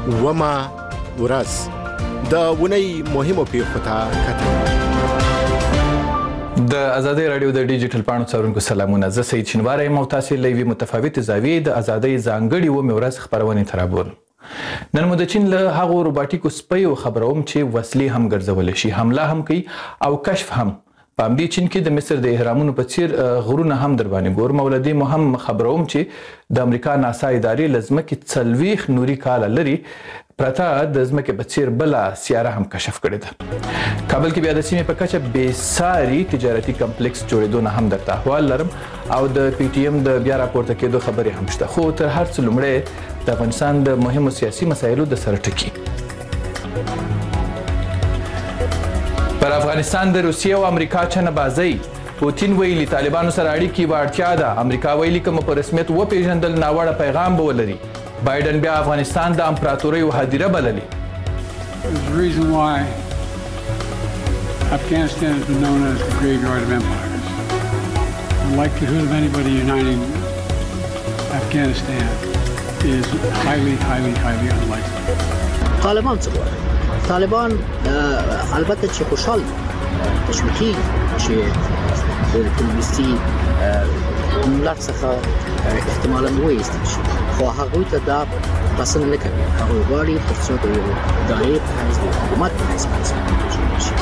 ومه ورځ د اونۍ مهمو پیښو ته کتل. د ازادۍ راډیو د ډیجیټل پاڼو څارونکو سلامونه. زه سید شینواری یم او تاسې له یوې متفاوتې زاویې د ازادۍ ځانګړې اوومې ورځ خپرونې ته رابولم. نن مو د چین له هغو روباټیکو سپیو خبروم چې وسلې هم ګرځولی شي، حمله هم کوي او کشف هم. په همدې چین کې د مصر د اهرامونو په څیر غرونه هم در باندې ګورم او له دې مو هم خبروم چې د امریکا ناسا ادارې له ځمکې 40 نوري کاله لرې پرته د ځمکې په څیر بله سیاره هم کشف کړې ده. کابل کې بیا د سیمې په کچه بېساري تجارتي کمپلیکس جوړېدو نه هم درته احوال لرم او د پی ټي ایم د بیا راپورته کېدو خبرې هم شته. خو تر هر څه لومړی د افغانستان د مهمو سیاسي مسایلو د سره ټکي. پر افغانستان د روسیې او امریکا چنه بازۍ. پوتین ویلي طالبانو سره اړیکې به اړتیا ده. امریکا ویلي که مو په رسمیت وپېژندل ناوړه پیغام به ولري. بایدن بیا افغانستان د امپراتوریو هدیره بللې. There's a reason why Afghanistan has been known as the graveyard of empires. The likelihood of anybody uniting Afghanistan is highly unlikely. طالبان څه غواړي؟ طالبان البته چې خوشحال تشویقي چې د کمونیستي ملت څخه احتمالاً وایستل شي، خو هغوی ته دا پسند نه کوي. هغوی غواړي تر څو د یو ادارې په حیث د حکومت په حیث وپېژندل شي.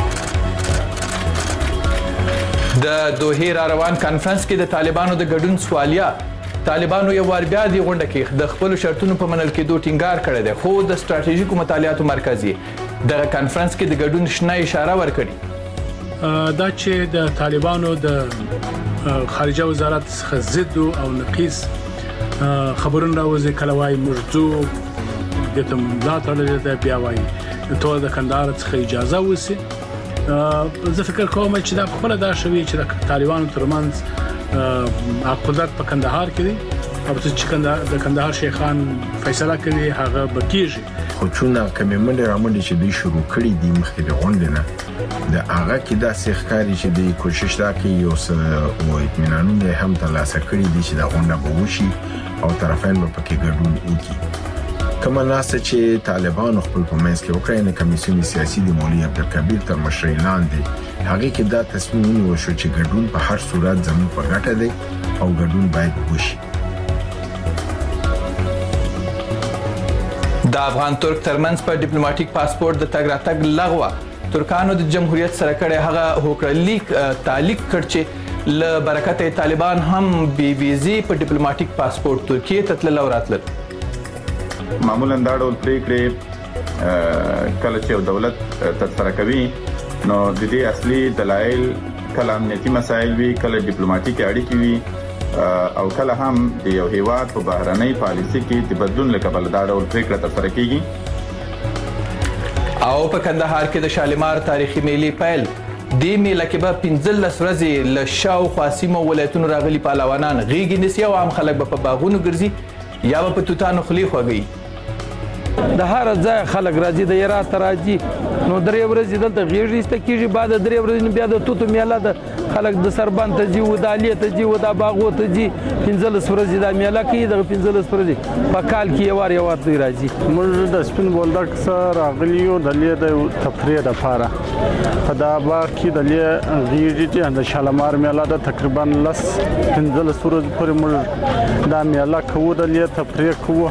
د دوحې را روان کنفرانس کې د طالبانو د ګډون سوالیه. طالبانو یو وار بیا دې غونډه کې د خپلو شرطونو په منل کېدو ټینګار کړی دی، خو د ستراتیژیکو مطالعاتو مرکز یې دغه کنفرانس کې د ګډون شنه اشاره ورکړې. دا چې د طالبانو د خارجه وزارت څخه ضد او نقیص خبرونه راوځي، کله وایي موږ ځو دته ملا تړلې ده، بیا وایي ټول د کندهار څخه اجازه وسی. زه فکر کوم چې دا خپله دا شوي چې د طالبانو ترمنځ قدرت په کندهار کې دی او چې د کندهار شیخان فیصله کوي هغه به کېږي. خو چون کمې منډې رامنډې چې دوی شروع کړي دي مخکې د غونډې نه، د هغه کې داسې ښکاري چې دوی کوشش دا کوي یو څه اطمینانونه هم ترلاسه کړي دي چې دا غونډه به وشي او طرفین به پکې ګډون وکړي. کومه ناسته چې طالبانو خپل په منځ کې وکړه، یعنې کمیسیون سیاسي د مولوي عبدالکبیر تر مشرۍ لاندې هغې کې دا تصمیم ونیول شو چې ګډون په هر صورت زموږ په ګټه دی او ګډون باید وشي. د افغان ترک ترمنځ په ډیپلوماټیک پاسپورت د تګ راتګ لغوه. ترکانو د جمهوریت سره کړی هغه هوکړلیک تعلیق کړ چې له برکته طالبان هم بې ویزې په ډیپلوماټیک پاسپورت ترکیې ته تلل او راتلل. معمولا دا ډول پریکړې کله چې یو دولت ترسره کوي نو د دې اصلي دلایل کله امنیتي مسایل وي، کله ډیپلوماټیکي اړیکې وي او کله هم د یو هیواد په بهرنۍ پالیسي کې د بدلون له کبله دا ډول پریکړه ترسره کیږي. او په کندهار کې د شالمار تاریخي میلې پیل. دې میله کې به 15 ورځې له شاوخوا سیمو ولایتونو راغلي پهلوانان غیږې نیسي او عام خلک به په باغونو ګرځي یا به په توتانو خولې خوږوي. د هر ځای خلک راځي، د هرات ته راځي، نو 3 ورځې دلته غیږ ایسته کېږي، بعد 3 ورځې بیا د توتو میله ده، خلک د سربند ته ځي، و د علي ته ځي، و د باغو ته ځي. 15 ورځې دا میله کوي. دغه 15 ورځې په کال کې یو وار دوی راځي. موږ د سپین بولدک سره راغلي یو د لې د تفریح لپاره په دا باغ کې د لې غیږې د شالمار میله ده. تقریبا 15 ورځې پورې موږ دا میله کوو، د لې تفریح کوو.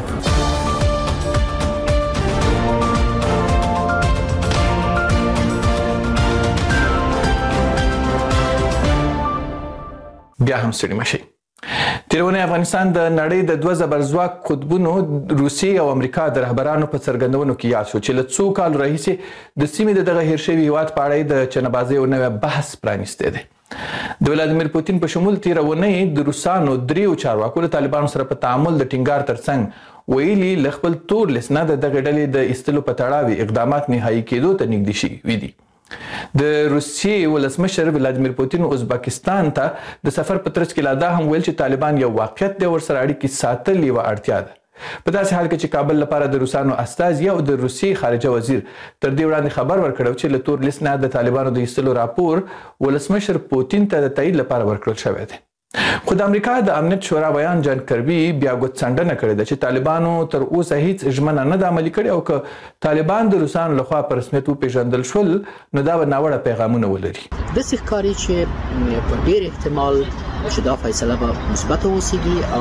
بیا هم ستړي مشئ. تیرونی افغانستان د نړۍ د 2 زبرځواک قطبونو روسیې او امریکا د رهبرانو په څرګندونو کې یاد شو چې له څو کالو راهیسې د سیمې د دغه هیر شوي هیواد په اړه د چنه‌بازۍ یو نوی بحث پرانیستی دی. د ولادیمیر پوتین په شمول تیره اونۍ د روسانو 3 چارواکو له طالبانو سره په تعامل د ټینګار ترڅنګ ویلي له خپل تور لیست نه د دغې ډلې د ایستلو په تړاو اقدامات نهایي کېدو ته نږدې شوي دي. د روسیې ولسمشر ولادیمیر پوتین ازبکستان ته د سفر په ترڅ کې لا دا هم ویل چې طالبان یو واقعیت دی، ورسره اړیکې ساتل یوه اړتیا ده. په داسې حال کې چې کابل لپاره د روسانو استازي او د روسیې خارجه وزیر تر دې وړاندې خبر ورکړی چې له تور لیست نه د طالبانو د ایستلو راپور ولسمشر پوتین ته د تایید لپاره ورکړل شوی دی. خو د امریکا د امنیت شورا ویان جان کربي بیا ګوتڅنډنه کړې ده چې طالبانو تر اوسه هیڅ ژمنه نه ده عملي کړې او که طالبان د روسانو لخوا په رسمیت وپېژندل شول نو دا به ناوړه پیغامونه ولري. داسې ښکاري چې په ډېر احتمال چې دا فیصله به مثبته اوسېږي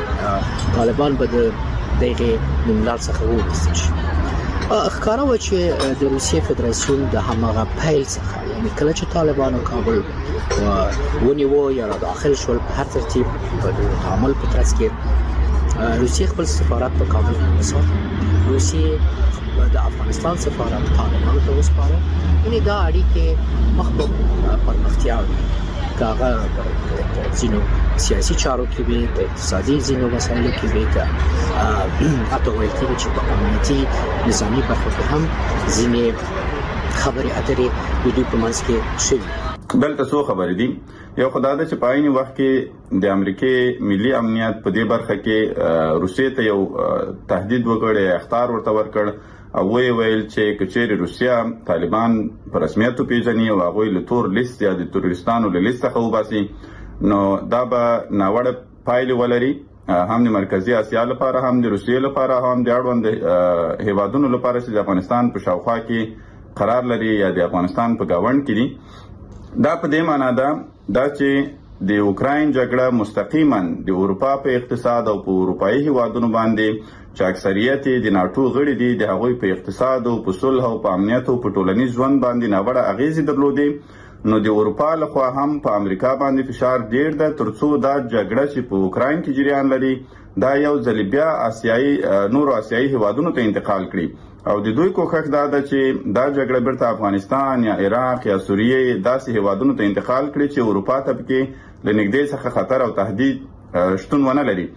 او طالبان به د دغه نوملړ څخه وویستل شي. ښکاره وه چې د روسیې فدراسیون د هماغه پیل څخه یعنې کله چې طالبانو کابل ونیوه یا را داخل شول په هر ترتیب په تعامل په ترڅ کې روسیې خپل سفارت په کابل کې وساتل. روسیې د افغانستان سفارت طالبانو ته وسپاره. یعنې دا اړیکې مخ په پرمختیا که هغه ځینو سیاسي چارو کې وي په اقتصادي ځینو مسایلو کې وي که حتی ویل کېږي چې په امنیتي نظامي برخو کې هم ځینې خبرې اترې د دوی په منځ کې شوي. بل څه خبرې دي یو خدای د چې په عین وخت کې د امریکای ملي امنیت په دې برخه کې روسیې ته یو تهدید وکړ، اخطار ورته ورکړ او ویل چې کچېری روسیا طالبان په رسمیت پیژني او هغه له تور لیست یا د تروریستانو له لیست څخه وباسي نو دا به ناوړه پایلې ولري هم د مرکزی اسیا لپاره هم د روسیې لپاره هم د اړوند هیوادونو لپاره چې د افغانستان په شاوخوا کې قرار لري یا د افغانستان په گاوند کې دي. دا په دې معنی ده چې د اوکراین جګړه مستقیما د اروپا په اقتصاد او په اروپایي هیوادونو باندې چې اکثریت د ناتو غړي دي د هغوی په اقتصاد او په صلح او په امنیت او په ټولنیز ژوند باندې ناوړه اغیزې درلودې نو د اروپا لخوا هم په امریکا باندې فشار ډیر ده ترڅو دا جګړه چې په اوکراین کې جریان لري دا یو ځل بیا نورو آسیایي هیوادونو ته انتقال کړي او د دوی کوښښ دا ده چې دا جګړه بیرته افغانستان یا عراق یا سوریه داسې هیوادونو ته انتقال کړي چې اروپا ته پکې له نږدې څخه خطر او تهدید شتون ونه لري.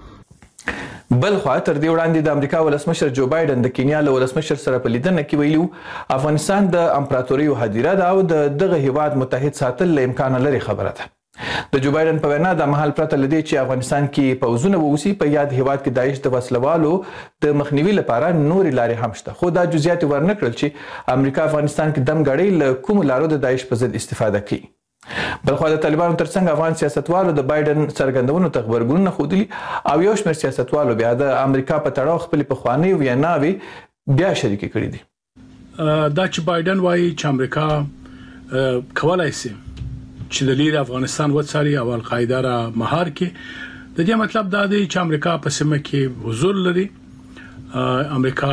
بل خوا تر دې وړاندې د امریکا ولسمشر جو بایدن د کینیا له ولسمشر سره په لیدنه کې ویلي افغانستان د امپراتوریو هدیره ده او دغه هیواد متحد ساتل له امکانه لري خبره ده. د جو بایدن په وینا د مهال پرته لدی چې افغانستان کې پوځونه ووسی په یاد هیواد کې داعش د وسلوالو د مخنیوي لپاره نوري لارې هم شته خو دا جزئیات ورنکړل چې امریکا افغانستان کې دم غړي له کوم لارو د داعش په ضد استفاده کوي. بلخو د طالبانو ترڅنګ افغان سیاستوالو د بایدن څرګندونو ته خبرګونونه ښودلي او یو شمېر سیاستوالو بیا د امریکا په تړاو خپلې پخوانۍ ویناوې بیا شریکې کړي دي. دا چې بایدن وایي چې امریکا کولای شي چې د لیر افغانستان وڅاري او القاعده را مهار کړي د دې مطلب دا دی چې امریکا په سیمه کې حضور لري. امریکا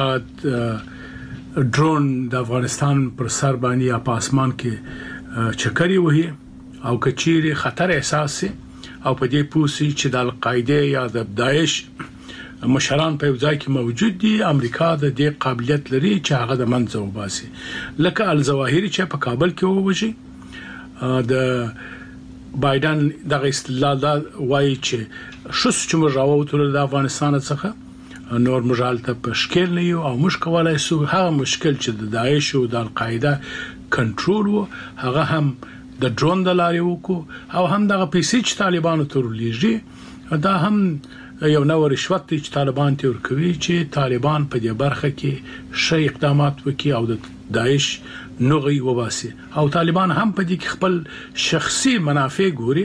ډرون د افغانستان پر سر باندې یا په اسمان کې چکرې وهي او کچيري خطر احساس سي او په دې پوسي چې د القاعده یا د داعش مشران په ځای کې موجود دي امریکا د دې قابلیت لري چې هغه د منځه وباسي لکه الظواهری چې په کابل کې ووجي د بایدن دغه استدلال وایي چې شوس چې موږ راووتل د افغانستان څخه نور مجالته په شکل نه یو او مش کولای سو هغه مشکل چې د داعش او د القاعده کنټرول وو هغه هم د ډرون د لارې وکړو او هم دغه پیسې چې طالبانو تر لیږي دا هم یو نو رشوت چې طالبان تور کوي چې طالبان په دې برخه کې شي اقدامات وکړي او د داعش نوغي وباسي او طالبان هم په دې کې خپل شخصي منافع ګوري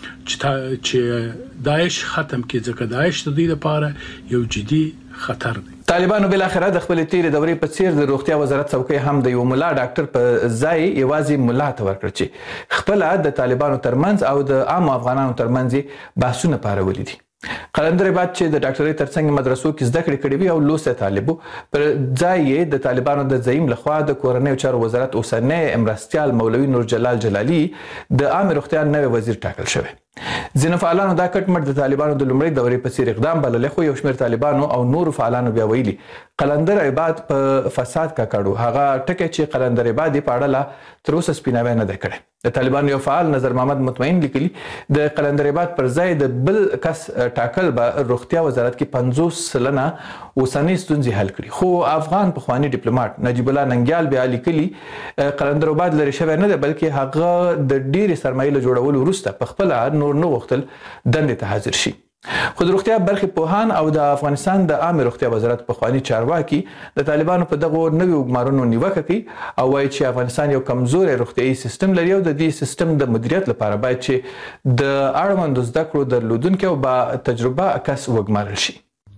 چې داعش ختم کړي ځکه داعش د دې لپاره یو جدي خطر دی. طالبانو بل اخره د خپل تیر دورې په څیر د روغتیا وزارت څوکۍ هم د یو ملا ډاکټر په ځای یوازې ملا ته ورکړ چې خپل د طالبانو ترمنځ او د عام افغانانو ترمنځ بحثونه پارولي دي. قلندر بعد چې د ډاکټرۍ ترڅنګ مدرسو کې زده کړې کړې وي او لوسته طالبو پر ځای د طالبانو د زعیم لخوا د کورنۍ چارو وزارت اوسنی امرستیال مولوي نور جلال جلالي د عام روغتیا نوی وزیر ټاکل شوی. ځینې فعالانو دا کټمټ د طالبانو د لومړۍ دورې په څیر اقدام بللی خو یو شمېر طالبانو او نورو فعالانو بیا ویلي قلندر عباد په فساد کاکړو هغه ټکی چې قلندر عباد په اړه لا تر اوسه سپیناوی نه دی کړی. د طالبانو یو فعال نظر محمد مطمئن لیکلي د قلندر عباد پر ځای د بل کس ټاکل به روغتیا وزارت کې 50% اوسنۍ ستونزې حل کړي خو افغان پخوانی ډیپلوماټ نجیب الله ننګیال بیا لیکلي قلندر عباد لري شوی نه دی بلکې هغه د ډېرې سرمایې له جوړولو وروسته په خپله نور نه غوښتل دندې ته حاضر شي. خو د روغتیا برخې پوهان او د افغانستان د عامه روغتیا وزارت پخواني چارواکي د طالبانو په دغو نویو ګمارنو نیوکه کوي او وایي چې افغانستان یو کمزوری روغتیايي سیستم لري او د دې سیستم د مدیریت لپاره باید چې د اړوندو زده کړو درلودونکي او با تجربه کس وګمارل شي.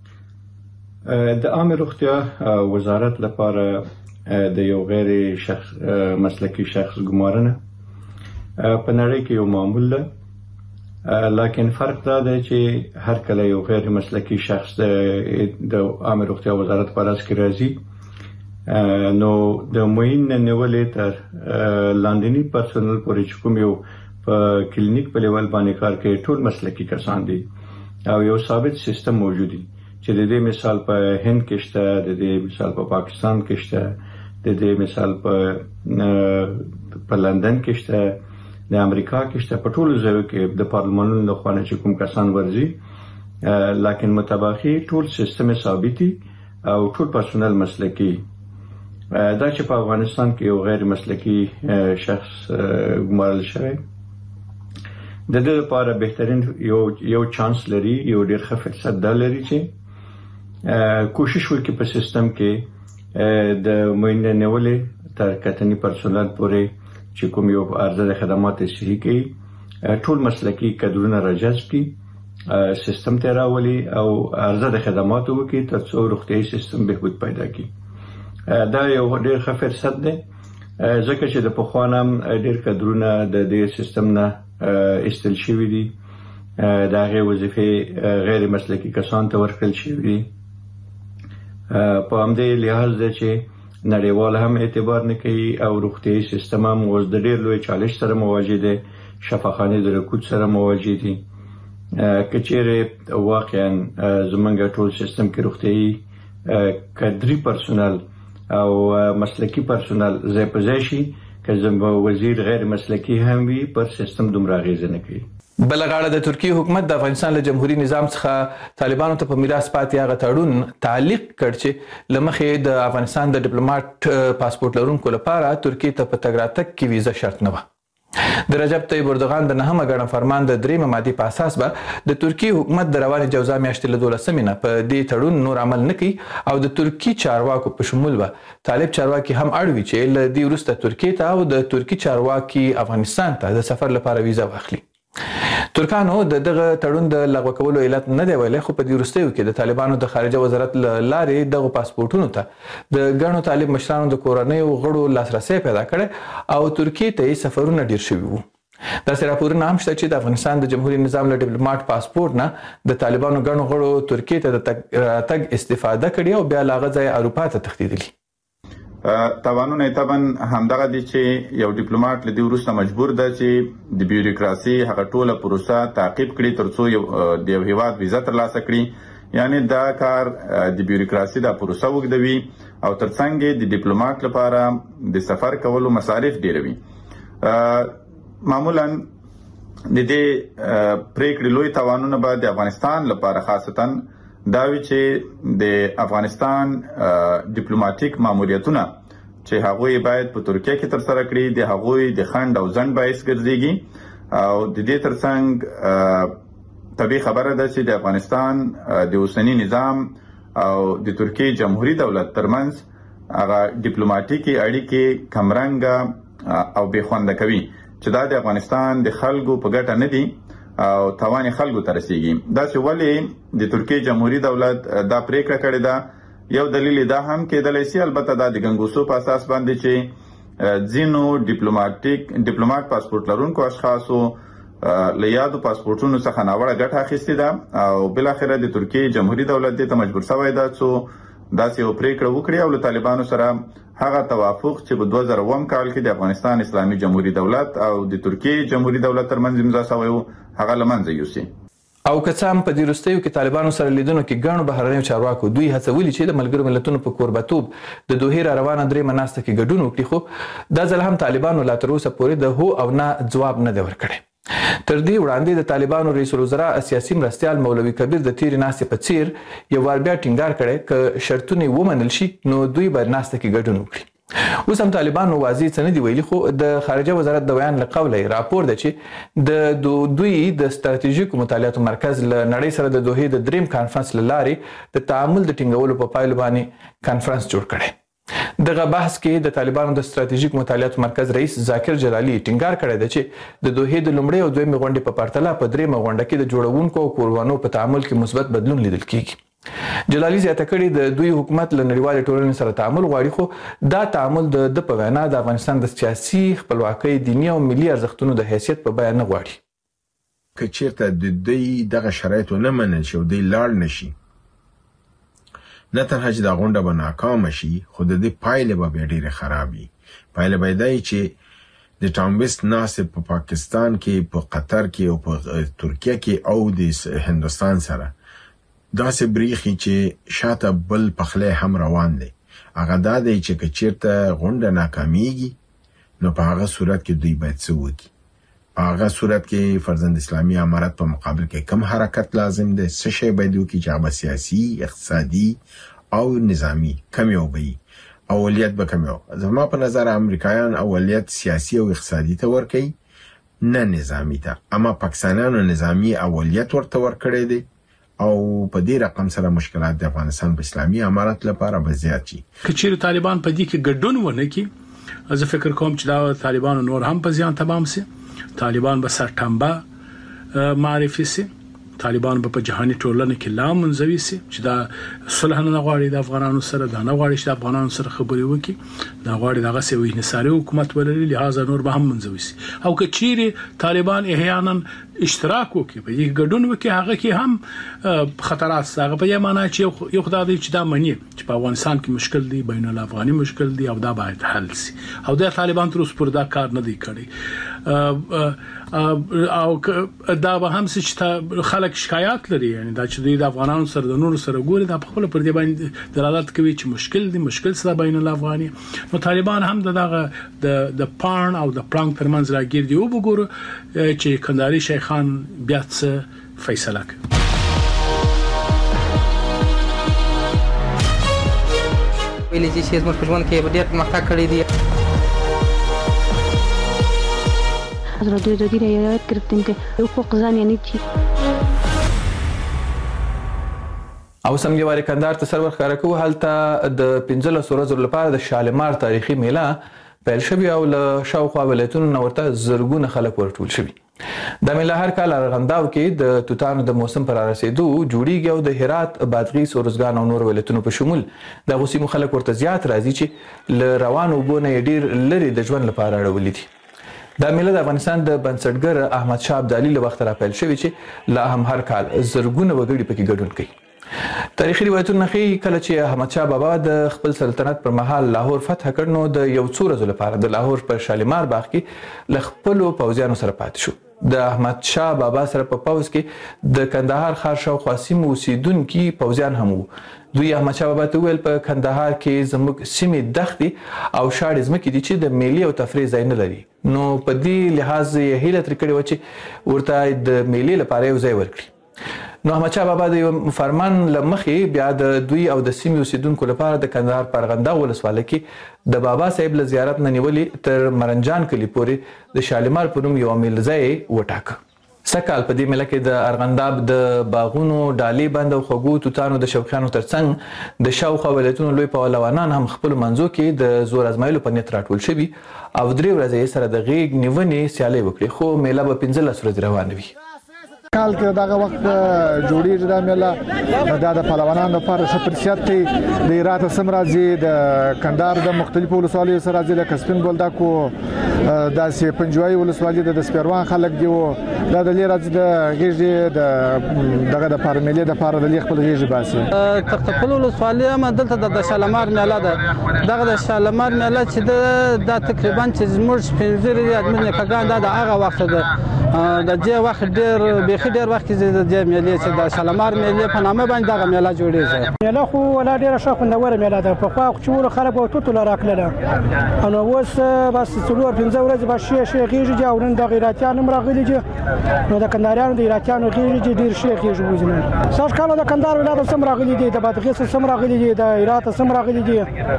د عامه روغتیا وزارت لپاره د یو غیر مسلکي شخص ګمارنه په نړۍ کې یو معمول ده، لکن فرق دا دی چې هر کله یو غیر مسلکي شخص د عامه روغتیا وزارت په راس کې راځي نو د معین نیولې تر لاندني پرسونل پورې چې کوم یو په کلینیک په لیول باندې کار کوي ټول مسلکي کسان دي او یو ثابت سیستم موجود دی چې د دې مثال په هند کې شته، د دې مثال په پاکستان کې شته، د دې مثال په لندن کې شته، د امریکا کې شته، په ټولو ځایو کې د پارلمانونو لخوا نه چې کوم کسان ورځي لکن متباخي ټول سیستم ثابتي او ټول پرسونل مسلکي. دا چې په افغانستان کې یو غیر مسلکي شخص ګمارل شوی د دې لپاره بهترین یو چانس لري، یو ډېر ښه فرصت دا لري چې کوشش وکړي په سیستم کې د معین نیولې تر کتنی پرسونل پورې چې کوم یو عرضه د خدمات صحي کوي ټول مسلکي کادرونه راجذب کړي، سیستم ته راولي او عرضه د خدماتو وکړي ترڅو روغتیايي سیستم بهبود پیدا کړي. دا یو ډېر ښه فرصت دی ځکه چې د پخوا نه ډېر کادرونه د دې سیستم نه ایستل شوي دي، د هغې وظیفې غیر مسلکي کسانو ته ورکړل شوي دي. په همدې لحاظ دی چې نړیوال هم اعتبار نه کوي او روغتیايي سیستم هم اوس د ډېر لوی چالش سره مواجه دی، شفاخانې د رکود سره مواجه دي. که چیرې واقعا زمونږ ټول سیستم کې روغتیايي کادري پرسونل او مسلکي پرسونل ځای په ځای شي، که زموږ وزیر غیر مسلکي هم وي پر سیستم دومره اغېزه نه کوي. بل غاړه د ترکیه حکومت د افغانستان له جمهوریت نظام څخه طالبانو ته په میراث پاتې هغه تړون تعلیق کړ چې لمخې د افغانستان د ډیپلوماټ پاسپورت لرونکو لپاره ترکیه ته په تګ راتګ کې ویزه شرط نه وه. د رجب طیب اردوغان د 9مه ګڼه فرمان د 3مه مادې په اساس به د ترکیه حکومت د روانې جوزا میاشتې له 12مې نه په دې تړون نور عمل نه کوي او د ترکیه چارواکو په شمول به طالب چارواکي هم اړ وي چې له دې وروسته ترکیه ته او د ترکیه چارواکي افغانستان ته د سفر لپاره ویزه واخلي. ترکانو د دغه تړون د لغوه کولو علت نه دی ویلی، خو په دې وروستیو کې د طالبانو د خارجه وزارت له لارې دغو پاسپورټونو ته د ګڼو طالب مشرانو د کورنیو غړو لاسرسی پیدا کړی او ترکیې ته یې سفرونه ډیر شوي وو. داسې راپورونه هم شته چې د افغانستان د جمهوریت نظام له ډیپلوماټ پاسپورټ نه د طالبانو ګڼو غړو ترکیې ته د تګ استفاده کړې او بیا له هغه ځایه اروپا ته تښتېدلي. توانونه طبعا همدغه دي چې یو ډیپلوماټ له دې وروسته مجبور ده چې د بیوروکراسي هغه ټوله پروسه تعقیب کړي ترڅو د یو هیواد ویزه ترلاسه کړي. یعنی دا کار د بیوروکراسي د پروسه وګدوي او ترڅنګ د ډیپلوماټ لپاره د سفر کولو مصارف ډیروي. معمولا د دې پریکړې لوی توانونه به د افغانستان لپاره خاصتا دا وی چې د افغانستان ډیپلوماټیک ماموریتونه چې هغوی باید په ترکیه کې ترسره کړي د هغوی د خند او ځنډ باعث ګرځيږي او د دې ترڅنګ طبيعي خبره ده چې د افغانستان د اوسنی نظام او د ترکیه جمهوریت دولت ترمنځ هغه ډیپلوماټیکي اړیکې کمرنګ او بې خوند کوي چې دا د افغانستان د خلکو په ګټه نه دي او توان خلکو ته رسیږي. دا چې ولې د ترکیه جمهوریت دولت دا پریکړه کړې ده یو دلیل دا هم کېدلی شي، البته دا د ګنګوسو په اساس باندې چې ځینو ډیپلوماټ پاسپورت لرونکو اشخاصو له یادو پاسپورتونو څخه ناوړه ګټه اخیستې ده او بل اخره د ترکیه جمهوریت دولت ته مجبور شوی ده چې داسې یو پریکړه وکړي او له طالبانو سره هغه توافق چې په 2009 کال کې د افغانستان اسلامي جمهوریت دولت او د ترکیه جمهوریت دولت ترمنځ امضا شوی و هغه لمنځه یوسي. او که څه هم په دې وروستیو کې طالبانو سره لیدنو کې ګڼو بهرنیو چارواکو دوی هڅولي چې د ملګرو ملتونو په کوربتوب د دوحې را روانه 3مه ناسته کې ګډون وکړي، خو دا ځل هم طالبانو لا تر اوسه پورې د هو او نه ځواب نه دی ورکړی. تر دې وړاندې د طالبانو رئیس الوزرا سیاسي مرستیال مولوي کبیر د تیرې ناستې په څیر یو وار بیا ټینګار کړی که شرطونه ومنل شي نو دوی به ناسته کې ګډون وکړي. اوس هم طالبانو واضح څه نه دی ویلي، خو د خارجه وزارت د بیان له قوله راپور ده چې د دوی د ستراتیژیکو مطالعاتو مرکز له نړۍ سره د دوحې د دریم کانفرنس له لارې د تعامل د ټینګولو په پایلو باندې کانفرنس جوړ کړی. دغه بحث کې د طالبانو د ستراتیژیک مطالعاتو مرکز رئیس ذاکر جلالي ټینګار کړی دی چې د دوحې د لومړۍ او دویمې غونډې په پرتله په دریمه غونډه کې د جوړونکو او کوربانو په تعامل کې مثبت بدلون لیدل کیږي. جلالي زیاته کړې د دوی حکومت له نړیوالې ټولنې سره تعامل غواړي، خو دا تعامل د په وینا د افغانستان د سیاسي خپلواکۍ، دیني او ملي ارزښتونو د حیثیت په بیان نه غواړي. که چیرته د دوی دغه شرایط ونه منل شي او دوی لاړ نشي، نه تنها چې دا غونډه به ناکامه شي، خو د دې پایلې به بیا ډېرې خراب وي. پایله به دا وي چې د ټام ویسټ ناستې په پاکستان کې، په قطر کې او په ترکیه کې او د هندوستان سره داسې بریښي چې شاته بل پخلی هم روان دی. هغه دا دی چې که چیرته غونډه ناکامیږي، نو په هغه صورت کې دوی باید څه وکړي. په هغه صورت کې فرضاً اسلامي امارت په مقابل کې کم حرکت لازم دی، څه شی باید وکړي چې هغه سیاسي، اقتصادي او نظامی کم یو به اولیت به کم یو. زما په نظر امریکایان اولیت سیاسي او اقتصادي ته ورکوي، نه نظامی ته. اما پاکستانیانو نظامی اولیت ورته ورکړی دی او په دې رقم سره مشکلات د افغانستان په اسلامي امارت لپاره به زیات شي. که چیرې طالبان په دې کې ګډون ونه کړي، زه فکر کوم چې دا طالبانو نور هم په زیان تمام سي. طالبان به سرټمبه معرفي سي، طالبان به په جهاني ټولنه کې لا منزوي سي چې دا صلح نه غواړي د افغانانو سره، دا نه غواړي چې د افغانانو سره خبرې وکړي، دا غواړي دغه سوي انحصاري حکومت ولري، لهدا نور به هم منزوي سي. او که چیرې طالبان احیانا اشتراک وکړي، په دې ګډون وکړي، هغه کې هم خطرات شته. هغه په دې معنی چې یو خدای چې دا مني چې په افغانستان کې مشکل دی، بین الافغاني مشکل دی او دا باید حل سي. او د طالبان تر اوسه پورې دا کار نه دی کړی. او دا به هم چې خلک شکایت لري، یعنی دا چې دوی د افغانانو سره د نورو سره ګوري، دا په خپل پر دې باندې دلالت کوي چې مشکل دی، مشکل سره بین الافغاني. نو طالبان هم دغه د پان او د پلانک ترمنځ راګیر دی او وګورو چې کندهاري شیخان بیا څه فیصله کوي. ویلي چې زموږ په ژوند کې ډېر پرمختګ کړی دی. حضرت دادی را یاد گرفتیم که حقوق زن یعنی چی. او سم یو کندهار ته سرور ښکاره کوو، هلته د 15 ورځو لپاره د شالمار تاریخي میله پیل شوې او له شاوخوا ولایتونو نه ورته زرګونه خلک ورټول شوي. دا میله هر کال ارغنداو کې د توتانو د موسم پر رسیدو جوړیږي او د هرات، بادغیس، ارزګان او نور ولایتونو په شمول د غوسیمو خلک ورته زیات راځي چې له روانو اوبو نه ډېر لرې د ژوند لپاره اړولي دي. دا میله د افغانستان د بنسټګر احمد شاه ابدالي له وخته راپیل شوې چې لا هم هر کال زرګونه وګړي پکې ګډون کوي. تاریخي روایتونه ښیي کله چې احمد شاه بابا د خپل سلطنت پر مهال لاهور فتح کړ، نو د یو څو ورځو لپاره د لاهور په شالمار باغ کې له خپلو پوځیانو سره پاتې شو. د احمد شاه بابا سره په پوځ کې د کندهار ښار شاوخوا سیمو اوسېدونکي پوځیان هم وو. دوی احمد شاه بابا ته وویل په کندهار کې زموږ سیمې دښتې او شاړې ځمکې دي چې د میلې او تفریح ځای نه لري. نو په دې لحاظ یې هیله ترې کړې وه چې ورته د میلې لپاره یو ځای ورکړي. نو احمد شاه بابا د یو فرمان له مخې بیا د دوی او د سیمې اوسېدونکو لپاره د کندهار په ارغنداو ولسوالۍ کې د بابا صاحب له زیارت نه نیولې تر مرنجان کلي پورې د شالمار په نوم یو میلځای وټاکه. سکهال په دې میله کې د ارغنداب د باغونو، ډالۍ بند او خوږو توتانو د شوقیانو ترڅنګ د شاوخوا ولایتونو لوی پهلوانان هم خپلو منځو کې د زور ازمایلو په نیت راټول شوي او 3 ورځې سره د غیږ نیونې سیالۍ وکړي، خو میله به 15 ورځې روانه وي. کال کې دغه وخت جوړیږي دا میله، دا د پهلوانانو لپاره ښه فرصت دی. د هرات سم راځي، د کندهار د مختلفو ولسوالیو سره راځي، لکه سپین بولدک او داسې پنجوایي ولسوالي د سپیروان خلک دي، دا د لري راځي د غیږ دغه د پارمیلې د پاره د لري خپل غیږ باسي. تختپل ولسوالي هم دلته د شالمار میله ده. دغه د شالمار میله چې دا تقریبا چې زموږ 15 یاد مې کګان دا د هغه وخت ده د دې وخت ډېر وخت کې د دې میلې چې د شالمار میلې په نامه باندې دغه میله جوړېږي. میله خو ولا ډېره ښه خوندوره میله ده. پخوا خو چې ولو خلک به توتو راکړله نو اوس بس 4-5 ورځې به ښې خېږي او نن د غیراتیان هم راغلي دي نو د کندهاریانو د غیراتیانو خېږي چې ډېر ښې خېږي اوس نن. سږ کال د کندهار ولایت هم راغلي دي، د بادغیس هم راغلي دي، د هرات هم راغلي دي،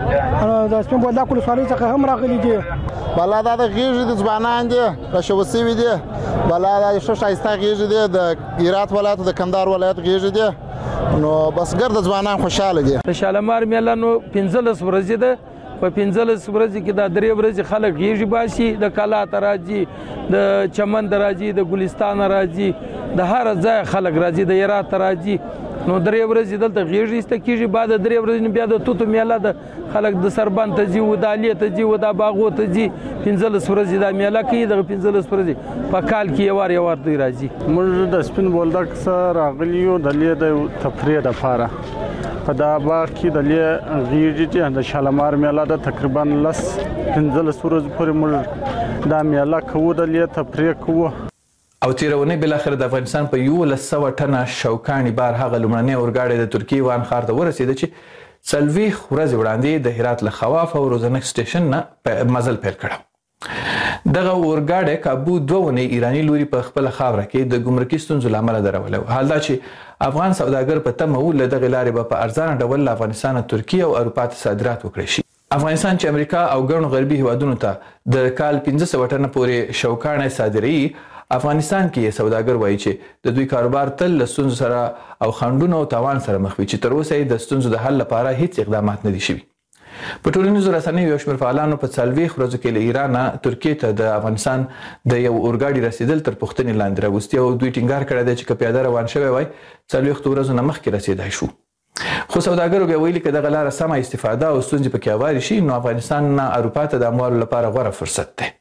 د سپین بولدک ولسوالۍ څخه هم راغلي دي. بالا دا د غېږې د ځوانان دي راشوه سوي دي، بالا دا ښه ښایسته غېږې دي، د هرات ولایت د کندهار ولایت غېږې دي نو بس ګرد ځوانان خوشحاله دي. د شالمار میله نو 15 ورځې ده. په 15 ورځې کې دا 3 ورځې خلک غېږې باسي، د کلا ته راځي، د چمن ته راځي، د ګلستان راځي، د هر ځای خلک راځي، د هرات ته راځي. نو 3 ورځې دلته غېږې ایسته کېږي. بعد د 3 ورځې بیا د توتو میله ده، خلک د سربند ته ځي، ودالې ته ځي، ودا باغو ته ځي. 15 ورځې دا میله کوي. دغه 15 ورځې په کال کې یو وار دوی راځي. موږ د سپین بولدک څخه راغلي یو د لې د تفریح دپاره. په دا باغ کې د لې غېږې دي، د شالمار میله ده. تقریبا 15 ورځې پورې موږ دا میله کوو، د لې تفریح کوو. او تیرونی بالاخره د افغانستان په 1100 ټنه شوکاني بار هغه لومړنی اورګاډی د ترکیې وان ښار ته ورسېده چې 40 ورځې وړاندې د هرات له خواف او روزنک سټیشن نه مزل پیل کړه. دغه اورګاډی کابو 2 ونې ایراني لوري په خپل خاوره کې د ګمرکي ستونزو له امله درولی و. حال دا چې افغان سوداګر په تمه و له دغې لارې به په ارزانه ډول له افغانستانه ترکیې او اروپا ته صادرات وکړی شي. افغانستان چې امریکا او ګڼو غربي هیوادونو ته د کال 1500 ټنه پورې شوکانې صادروي، افغانستان کې سوداګر وایي چې د دوی کاروبار تل له ستونزو سره او خنډونو او تاوان سره مخ وي چې تر اوسه یې د ستونزو د حل لپاره هیڅ اقدامات نه دي شوي. په ټولنیزو رسنیو یو شمېر فعالانو په 40 ورځو کې له ایرانه ترکیې ته د افغانستان د یو اورګاډي رسیدل تر پوښتنې لاندې راوستي او دوی ټینګار کړی دی چې که پیاده روان شوی وای 40 ورځو نه مخکې رسیدای شو. خو سوداګرو بیا ویلي که دغه لاره سمه استفاده او ستونزې پکې هوارې شي نو افغانستان نه اروپا ته د اموالو لپاره غوره فرصت دی.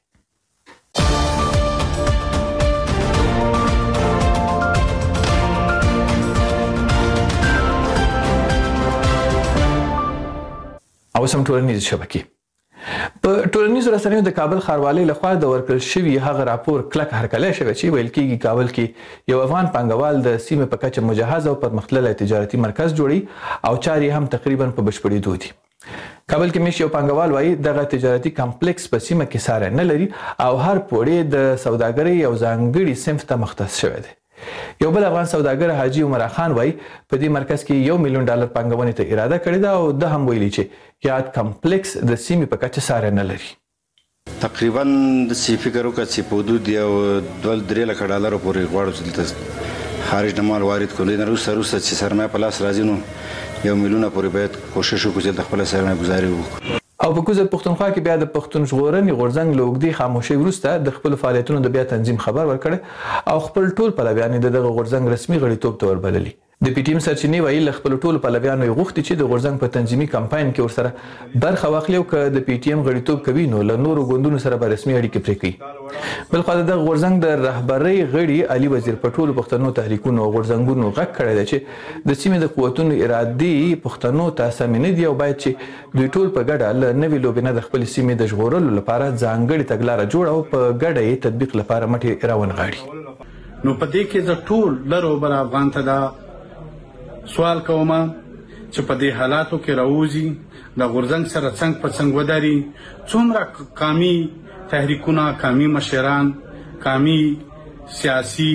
او سم ټولنیز شبکې په ټولنیزو رسنیو د کابل ښاروالۍ لخوا د ورکړل شوي هغه راپور کلک هرکلی شوی چې ویل کېږي کابل کې یو افغان پانګوال د سیمې په کچه مجهز او پرمختللی تجارتي مرکز جوړي او چارې هم تقریبا په بشپړېدو دي. کابل کې مېشت یو پانګوال وایي دغه تجارتي کمپلیکس په سیمه کې ساری نه لري او هر پوړی د سوداګرۍ یو ځانګړي صنف ته مختص شوی دی. یو بل افغان سوداګر حاجي عمر خان وایي په دې مرکز کې $1 میلیون پانګونې ته اراده کړې ده او ده هم ویلي چې یاد کمپلیکس د سیمې په کچه ساری نه لري. تقریبا د سی فکر وکړه چې په حدود یو $2-3 لک پورې غواړو چې دلته خارج نه مال وارد کړو. نه روسه چې سرمایه په لاس راځي نو $1 میلیون پورې باید کوشش وکړو چې د خپل سرمایه گذاري وکړو. او په کوزه پښتونخوا کې بیا د پښتون ژغورنې غورځنګ له اوږدې خاموشۍ وروسته د خپلو فعالیتونو د بیا تنظیم خبر ورکړی او خپل ټول پلویان یې د دغه غورځنګ رسمي غړیتوب ته وربللي. د پی ټی ایم سرچینې وایي له خپلو ټولو پلویانو یې غوښتي چې د غورځنګ په تنظیمي کمپاین کې ورسره برخه واخلي او که د پی ټی ایم غړیتوب کوي نو له نورو ګوندونو سره به رسمي اړیکې پرې کوي. بلخوا د دغه غورځنګ د رهبرۍ غړي علي وزیر په ټولو پښتنو تحریکونو او غورځنګونو غږ کړی دی چې د سیمې د قوتونو ارادې پښتنو ته سمې نه دي او باید چې دوی ټول په ګډه له نوې لوبې نه د خپلې سیمې د ژغورلو لپاره ځانګړې تګلاره جوړه او په ګډه یې تطبیق لپاره مټې راونغاړي. نو په دې کې زه ټول لر او بر افغان ته دا سوال کوم چې په دې حالاتو کې راوځي د غورځنګ سره څنګ په څنګ ودري. څومره قامي تحریکونه، قامي مشران، قامي سیاسي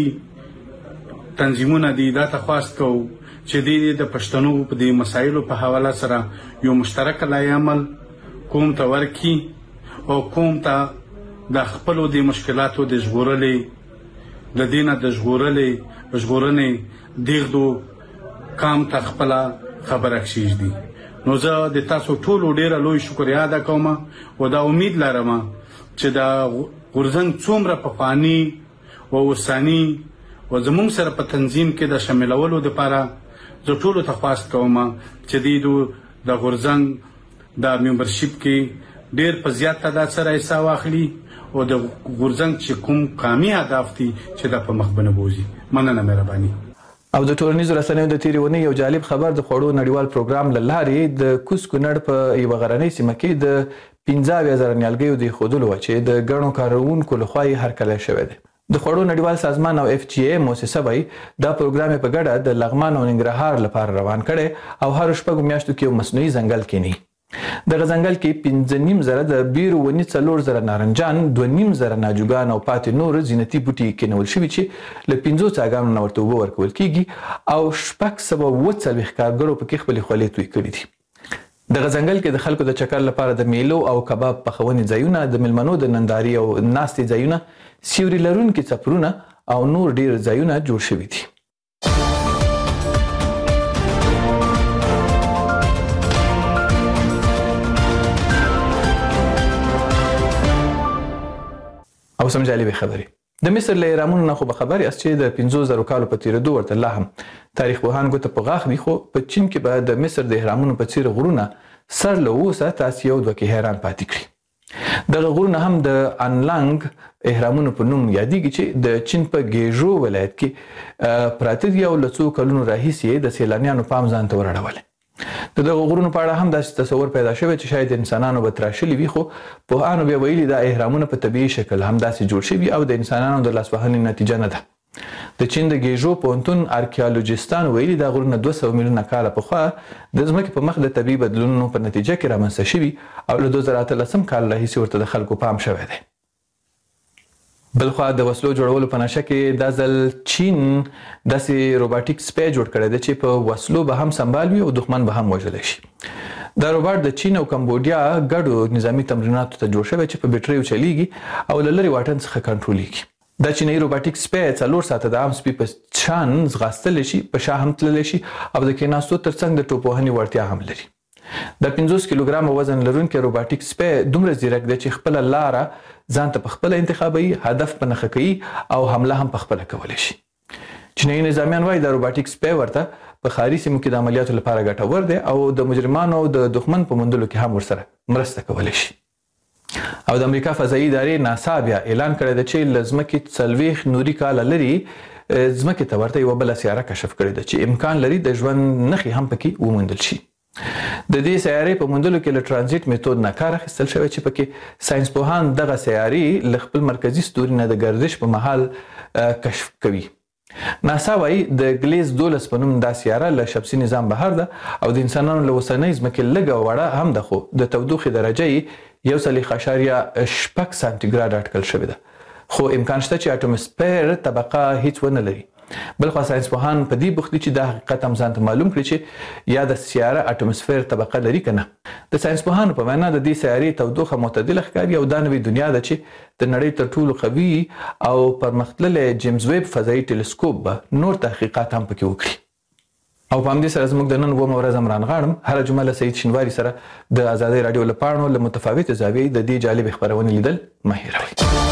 تنظیمونه دي دا تخواست کوو چې د پښتنو په دې مسایلو په حواله سره یو مشترک لایحه عمل قوم ته ورکړي او قوم ته د خپلو د مشکلاتو د ژغورلې د دې نه د ژغورنې دیغدو کام ته خپله خبره کښېږدي. نو زه د تاسو ټولو ډیره لوی شکریه ادا کوم او دا امید لرم چې دا غورځنګ څومره پخواني او اوساني او زموږ سره په تنظیم کې د شاملولو دپاره زه ټولو ته خواست کوم چې د غورځنګ د ممبرشپ کې ډیر په زیات تعداد سره حصه واخلي او د غورځنګ چې کوم قامي اهداف دي چې دا په مخ به نه بوځي. مننه مهرباني. او د ټولنیزو رسنیو د تیرې اونۍ یو جالب خبر د خوړو نړیوال پروګرام له لارې د کوز کونړ په یوه غرنۍ سیمه کې د 15,000 نیالګیو د ایښودلو وه چې د ګڼو کاروونکو لخوا یې هرکلی شوی دی. د خوړو نړیوال سازمان او FGA موسسه وایي دا پروګرام په ګډه د لغمان او ننګرهار لپاره روان کړي او هر شپږ میاشتو کې یو مصنوعي ځنګل کینی. دغه ځنګل کې 5.5 د بیرو ونې 4 نارنجان 2.5 ناجوګان او پاتې نور زینتي بوټي کېنول شوي چې له 5 څاګانو نه ورته اوبه ورکول کېږي او 640 کارګرو پکې خپلې خولې توی کړي دي. دغه ځنګل کې د خلکو د چکر لپاره د میلو او کباب پخونې ځایونه، د ملمنو د ننداري او ناستې ځایونه، سیوري لرونکي څپرونه او نور ډیر ځایونه جوړ شوي دي. او سم جالبه خبرې د مصر له اهرامونو نه خو به خبرې اس چې د 50,000 کالو په تیریدو ورته لا هم تاریخ پوهان ګوته په غاښ دي، خو په چین کې به د مصر د اهرامونو په څیر غرونه سر له اوسه تاسو یو دوه کې حیران پاتې کړي. دغه غرونه هم د انلانګ اهرامونو په نوم یادېږي چې د چین په ګیژو ولایت کې پراته دي او له څو کلونو راهیسې د سیلانیانو پام ځان ته ورړولی. د دغه غرونو په اړه هم داسې تصور پیدا شوی چې شاید انسانانو به تراشلي وي، خو پوهانو بیا ویلي دا اهرامونه په طبیعي شکل همداسې جوړ شوي او د انسانانو د لاسوهنې نتیجه نه ده. د چین د ګیژو پوهنتون ارکیالوجیستانو ویلي دا غرونه 200 میلیونه کاله پخوا د ځمکې په مخ د طبیعي بدلونونو په نتیجه کې رامنځته شوي او له 2013 کال راهیسې ورته د خلکو پام شوی دی. بلخوا د وسلو جوړولو په نشه کې دا ځل چین داسې روباټیک سپی جوړ کړی دی چې په وسلو به هم سنبال وي او دښمن به هم وژلی شي. دا روباټ د چین او کمبودیا ګډو نظامي تمریناتو ته جوړ شوی چې په بیټریو چلیږي او له لرې واټن څخه کنټرولېږي. دا چینایي روباټیک سپی 4 ساعته د عام سپي په شان ځغاستلی شي، په شا هم تللی شي او د کېناستو ترڅنګ د ټوپوهنې وړتیا هم لري. د 50 کیلوګرامه وزن لرونکی روباټیک سپی دومره ځیرک دی چې خپله لاره ځان ته په خپله انتخابوي، هدف په نښه کوي او حمله هم په خپله کولی شي. چینایي نظامیان وایي دا روباټیک سپی ورته په ښاري سیمو کې د عملیاتو لپاره ګټور دی او د مجرمانو او د دښمن په موندلو کې هم ورسره مرسته کولی شي. او د امریکا فضایي ادارې ناسا بیا اعلان کړی دی چې له ځمکې 40 نوري کاله لرې ځمکې ته ورته یوه بله سیاره کشف کړې ده چې امکان لري د ژوند نښې هم پکې وموندل شي. د دې سیارې په موندلو کې له ترانزیت میتود نه کار اخیستل شوی چې پکې ساینس پوهان دغه سیارې له خپل مرکزي ستوري نه د گردش په مهال کشف کوي. ناسا وایي د ګلیز 12 په نوم دا سیاره له شمسي نظام بهر ده او د انسانانو له اوسنۍ ځمکې لږه وړه هم ده، خو د تودوخې درجه یې 1.8 سانتیګراډ اټکل شوې ده، خو امکان شته چې اټوموسفیر طبقه هیڅ ونه لري. بلخوا ساینس پوهان په دې بوخت دي چې دا حقیقت هم ځان ته معلوم کړي چې یا د سیاره اټوموسفیر طبقه لري که نه. د ساینس پوهانو په وینا د دې سیارې تودوخه معتدله ښکاري او دا نوې دنیا ده چې د نړۍ تر ټولو قوي او پرمختللی جیمز ویب فضایي ټیلیسکوپ به نور تحقیقات هم پکې وکړي. او په همدې سره زموږ د نن 9 ورځ هم رانغاړم. هره جمعه له سعید شینواري سره د ازادۍ راډیو له پاڼو له متفاوتې زاویې د دې جالبې خپرونې لیدل مه هېروئ.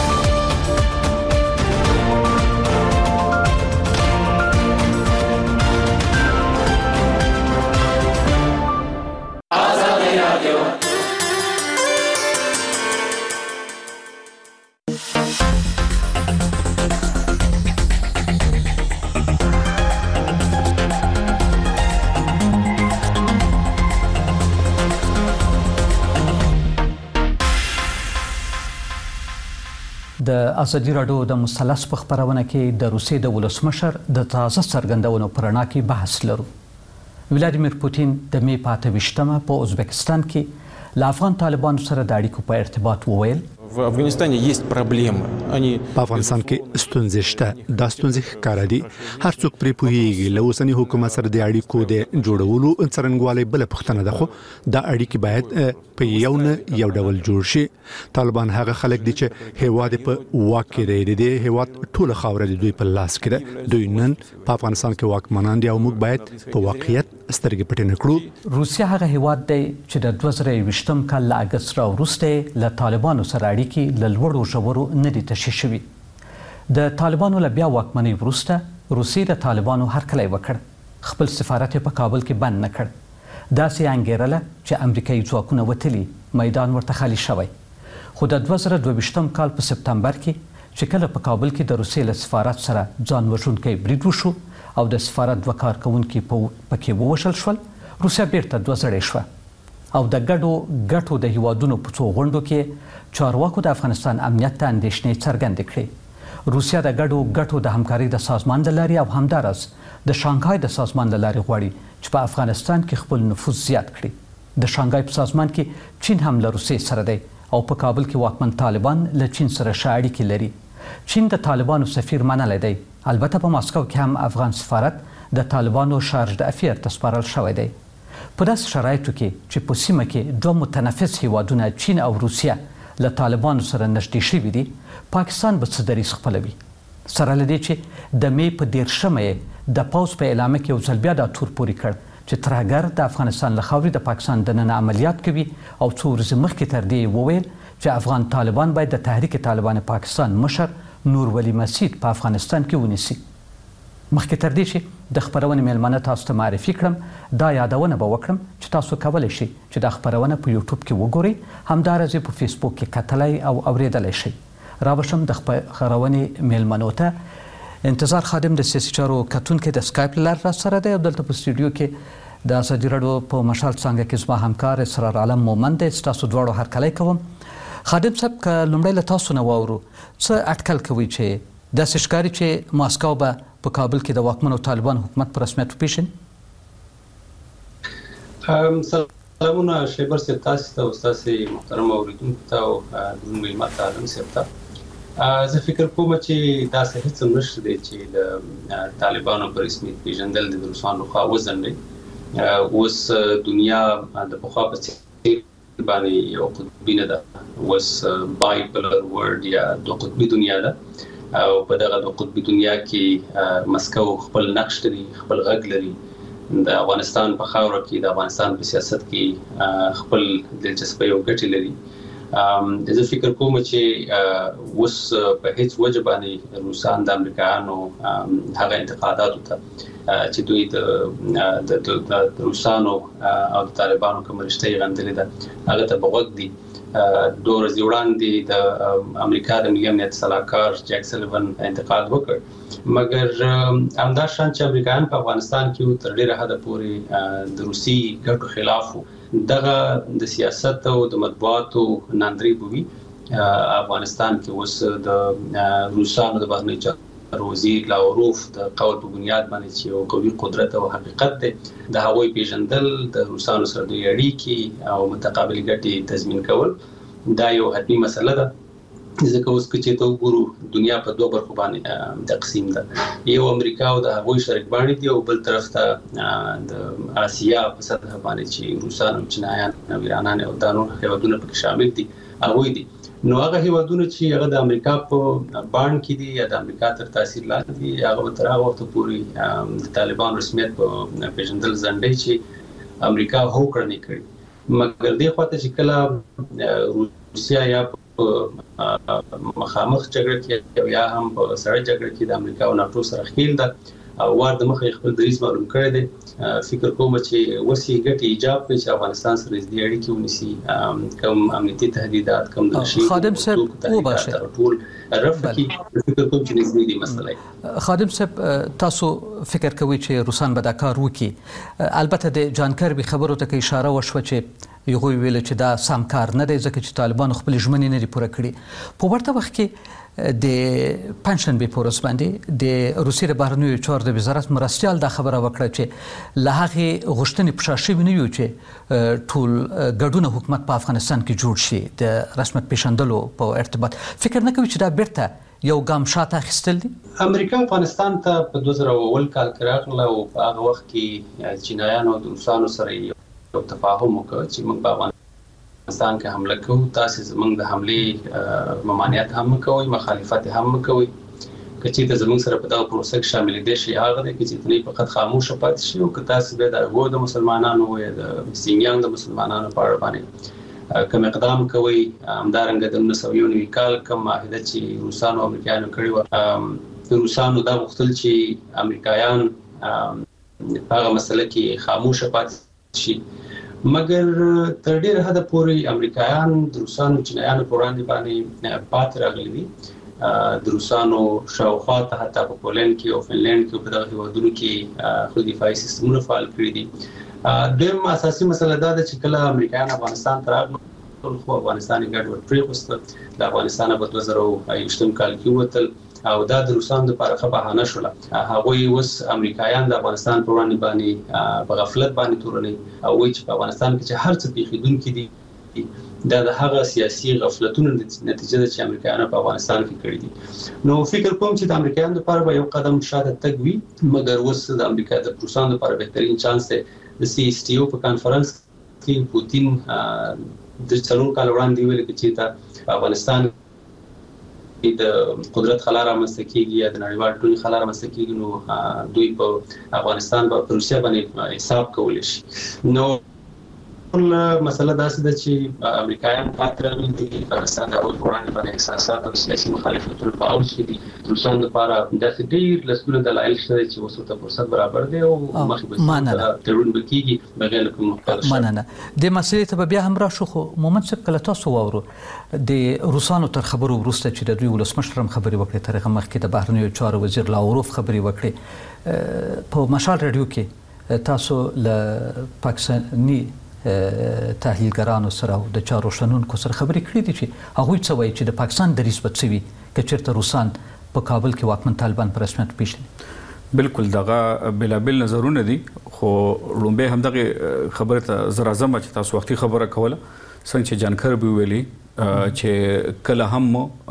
د ازادي راډیو د مثلث په خپرونه کې د روسیې د ولسمشر د تازه څرګندونو پر اړه کې بحث لرو. ولادیمیر پوتین د می په 28مه په ازبکستان کې له افغان طالبانو سره د اړیکو په ارتباط وویل В Афганистане есть проблемы. په افغانستان کې ستونزې شته. دا ستونزې ښکاره دي. هر څوک پرې پوهیږي. له اوسني حکومت سره د اړیکو د جوړولو څرنګوالی بله پوښتنه ده، خو دا اړیکې باید په یو نه یو ډول جوړ شي. طالبان هغه خلک دي چې هیواد په واک کې دی. د دې هیواد ټوله خاوره د دوی په لاس کې ده. دوی نن په افغانستان کې واکمنان دي او موږ باید په واقعیت سترګې پټې نه کړو. روسیه هغه هیواد دی چې د 2020م کال له اګست راوروسته له طالبانو سره اړیکې له لوړو ژورو نه دي تشې شوي. د طالبانو له بیا واکمنۍ وروسته روسیې د طالبانو هرکلی وکړ. خپل سفارت یې په کابل کې بند نه کړ. داسې انګېرله چې امریکایي ځواکونه وتلي، میدان ورته خالي شوی. خو د 2022م کال په سپتمبر کې چې کله په کابل کې د روسیې له سفارت سره ځان وژونکی برید وشو او د سفارت 2 کارکوونکي پکې ووژل شول، روسیه بیرته دوزړې شوه او د ګټو د هیوادونو په څو غونډو کې چارواکو د افغانستان امنیت ته اندېښنې څرګندې کړې. روسیا د ګډو د همکارۍ د سازمان له لارې او همدارس د شانګهای د سازمان له لارې غواړي چې په افغانستان کې خپل نفوذ زیات کړي د شانګهای په سازمان کې چین هم له روسیې سره دی او په کابل کې واکمن طالبان له چین سره ښه اړیکې لري. چین د طالبانو سفیر منلی دی، البته په ماسکو کې هم افغان سفارت د طالبانو شارج د افیر ته سپارل شوی دی. په داسې شرایطو کې چې په سیمه کې دوه متنفس هیوادونه چین او روسیه له طالبانو سره نږدې شوي دي، پاکستان به څه دریځ خپلوي؟ سره له دې چې د مې په 13 د پوځ په اعلامیه کې یو ځل بیا دا تور پورې کړ چې ترهګر د افغانستان له خاورې د پاکستان دننه عملیات کوي او څو ورځې مخکې تر دې وویل چې افغان طالبان باید د تحریک طالبان پاکستان مشر نور ولی مسید په افغانستان کې ونیسي. مخکې تر دې چې د خبرونې میلمانه تاسو ته معرفي کړم، دا یادونه به وکړم چې تاسو کولی شئ چې دا خبرونه په یوټیوب کې وګورئ، همدارس په فیسبوک کې کتلی او اوریدلی شئ. راوشم د خبرونې میلمنو ته انتظار خادم د سیاسي چارو کتونکي د سکایپ له لارې راسره دی او دلته په سټوډیو کې د ازادي راډیو په مشال څانګه کې زما همکار اسرار عالم مومند دی. ستاسو دواړو هرکلی کوم. خادم صاحب که لومړی له تاسو نه واورو، څه اټکل کوئ چې داسې ښکاري چې ماسکو به په کابل کې د واکمنو طالبان حکومت په رسمیت وپېژني؟ سلامونه شیبر صاحب، تاسو ته او ستاسې محترم اورېدونکو ته او زموږ میلمه ته عالم صاحب ته. زه فکر کوم چې داسې هېڅ هم نشته دی چې د طالبانو په رسمیت پېژندل د روسانو لخوا وځنډي. اوس دنیا د پخوا په څېر باندې یو قطبي نه ده، اوس بایپلر ورلډ یا دوه قطبي دنیا ده او په دغه دوه قطبي دنیا کې مسکو خپل نقش لري، خپل غږ لري. د افغانستان په خاوره کې د افغانستان په سیاست کې خپل دلچسپۍ او ګټې لري. زه فکر کوم چې اوس په هیڅ وجه باندې روسان د امریکایانو هغه انتقاداتو ته چې دوی د روسانو او د طالبانو کوم رشته یې غندلې ده هغه ته بغوږ دي. 2 ورځې وړاندې د امریکا د ملي امنیت سلاکار جیک سلیون انتقاد وکړ، مګر همدا شان چې امریکایان په افغانستان کې تر ډیره حده پورې د روسي ګټو خلاف دغه د سیاست او د مطبوعاتو ناندري بوي. افغانستان کې اوس د روسانو د بهرنی چارو وزیر لاوروف د قول په بنیاد باندې چې یو قوي قدرت او حقیقت دی د هغوی پیژندل، د روسانو سره د اړیکې او متقابل ګټې تضمین کول دا یو حتمي مسله ده. ځکه اوس چې ته وګورو دنیا په دوه برخو باندې تقسیم ده، یو امریکا او د هغوی شریکباڼې دي او بل طرف ته د آسیا په سطح باندې چې روسان او چینایان او ایرانان او دا نور هیوادونه پکې شامل دي هغوی دي. نو هغه هیوادونه چې هغه د امریکا په باڼ کې دي یا د امریکا تر تاثیر لاندې دي هغه تر هغه وخته پورې د طالبان رسمیت په پیژندل ځنډي چې امریکا هوکړه نه کړي. مګر دې خواته چې کله روسیا یا مخامخ جګړه کې یا هم په سړه جګړه کې د امریکا او ناتو سره ښکیل ده او وار د مخې خپل دریځ معلوم کړی دی. فکر کوم چې وسی ګټې ایجاب کوي چې افغانستان سره د اړیکې ونیسي، کوم امنیتي تهدیدات، کوم د شي خادم صاحب وباشه ټول رفع کی فکر کوم چې نږدې دي مسله. خادم صاحب تاسو فکر کوئ چې روسان به دا کار وکړي؟ البته د جان کربي خبرو ته اشاره وشوه چې یو ویل چې دا سم کار نه دی ځکه چې طالبان خپل ژمنې نه لري پوره کړي. په ورته وخت کې د پنځشنبه په ورځ باندې د روسیې د بهرنیو چارو د وزارت مرستیال دا خبره وکړه چې له هغې غوښتنې په شا شوي نه وي چې ټول ګډونه حکومت په افغانستان کې جوړ شي د رسمیت پیژندلو په ارتباط. فکر نه کوي چې دا بیرته یو ګام شاته اخیستل دي؟ امریکا افغانستان ته په 2001 کال کې راغله او په هغه وخت کې چینایانو او روسانو سره یو تفاهم وکړ چې موږ په افغانستان کې حمله کوو، تاسو زموږ د حملې ممانعت هم کوئ، مخالفت هم کوئ. که چېرته زموږ سره په دغه پروسه کې شاملېدی شي هغه دی که چې ته فقط خاموشه پاتې شي او که تاسو بیا د هغو د مسلمانانو یا د سینګیانګ د مسلمانانو په اړه باندې کوم اقدام کوئ. همدارنګه د 1990 کال کوم معاهده چې روسانو او امریکایانو کړې وه، روسانو دا غوښتل چې امریکایان هغه مسله کې خاموشه پاتې شي، مګر تر ډیره حده پورې امریکایان د روسانو چینایانو په وړاندې باندې پاتې راغلي دي. د روسانو شاوخوا ته حتی په پولند کې او فنلند کې په دغه هیوادونو کې خپل دفاعي سیستمونه فعال کړي دي. دویم اساسي مسله دا ده چې کله امریکایان افغانستان ته راغلل خو افغانستان یې ګډوډ پرېښوسته. د افغانستان په 2021 کال کې ووتل او دا د روسانو لپاره ښه بهانه شوله. هغوی اوس امریکایان د افغانستان په وړاندې باندې په غفلت باندې تورنوي او وایي چې په افغانستان کې چې هر څه پیښیدونکي دي دا د هغه سیاسي غفلتونو نتیجه ده چې امریکایانو په افغانستان کې کړې دي. نو فکر کوم چې د امریکایانو لپاره به یو قدم شاته تګ وي، مګر اوس د امریکا د روسانو لپاره بهترین چانس دی. د CSTO په کانفرنس کې پوتین د 4 کال وړاندې ویل چې په افغانستان د قدرت خلا رامنځته کیږي یا د نړیوال ټولنې خلا رامنځته کیږي، نو دوی په افغانستان په روسیا باندې حساب کولی شي. نو مسله داسې ده چې امریکایان پاتران دي په افغانستان د وړاندې باندې احساسات او سیاسي مخالفتونه په اوج کې دي. روسانو لپاره داسې ډېر لسګونه دلایل شته چې اوس ورته فرصت برابر دی او مخکې به تړون وکړي بغیر له کوم مننه. د مسلې ته بیا هم راشو، خو مومند صاحب کله تاسو واورو د روسانو تر خبرو وروسته چې د دوی ولسمشر هم خبرې وکړې، تر هغه مخکې د بهرنیو چارو وزیر لاوروف خبرې وکړې. په مشال رادیو کې تاسو له پاکستاني تحلیلګرانو سره او د چارو شنونکو سره خبرې کړې دي چې هغوی څه وایي چې د پاکستان دریځ به څه وي که چېرته روسان په کابل کې واکمن طالبان په رسمیت پیژني. بالکل دغه بېلابېل نظرونه دي، خو لومبی همدغه خبره ته زه راځم چې تاسو وختي خبره کوله څنګه چې جانکر به ویلي چې کله هم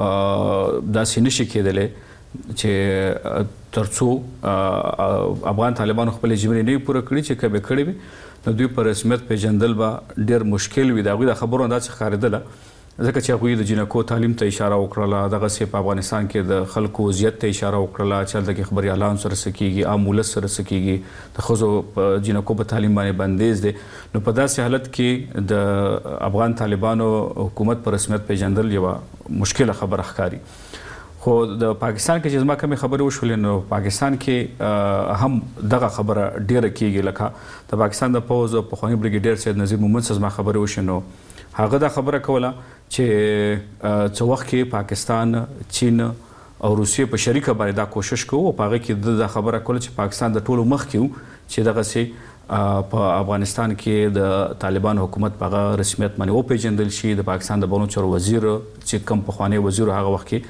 داسې نشي کېدلی چې ترڅو افغان طالبانو خپل ژمنې نه پوره کړي چې کبه کړي وي نو دوی په رسمیت پیژندل به ډېر مشکل وي. د هغوی د خبرو اندازې ښکارېدله ځکه چې هغوی د جنکو تعلیم ته اشاره وکړله، دغسې په افغانستان کې د خلکو وضعیت ته اشاره وکړله چې هلته کې خبریالان سره څه کېږي، عام ولس سره څه کېږي، د ښځو په جنکو په تعلیم باندې بندیز دی. نو په داسې حالت کې د افغان طالبانو حکومت په رسمیت پیژندل یوه مشکله خبره ښکاري. خو د پاکستان کې چې زما کمې خبرې وشولې نو پاکستان کې هم دغه خبره ډیره کیږي، لکه د پاکستان د پوځ پخوانی بریګیډیر سید نظیر مومند څخه زما خبرې وشوې نو هغه دا خبره کوله چې څه وخت کې پاکستان، چین او روسیې په شریکه باندې دا کوشش کوو او په هغه کې دا خبره کوله چې پاکستان د ټولو مخکې و چې دغسې په افغانستان کې د طالبان حکومت په هغه رسمیت باندې وپېژندل شي. د پاکستان د بهرنیو چارو وزیر چې کوم پخوانی وزیر هغه وخت کې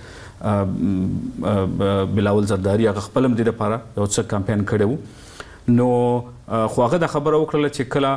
بلاول زرداری هغه خپل هم دې لپاره یو څه کمپاین کړی و. نو خو هغه دا خبره وکړله چې کله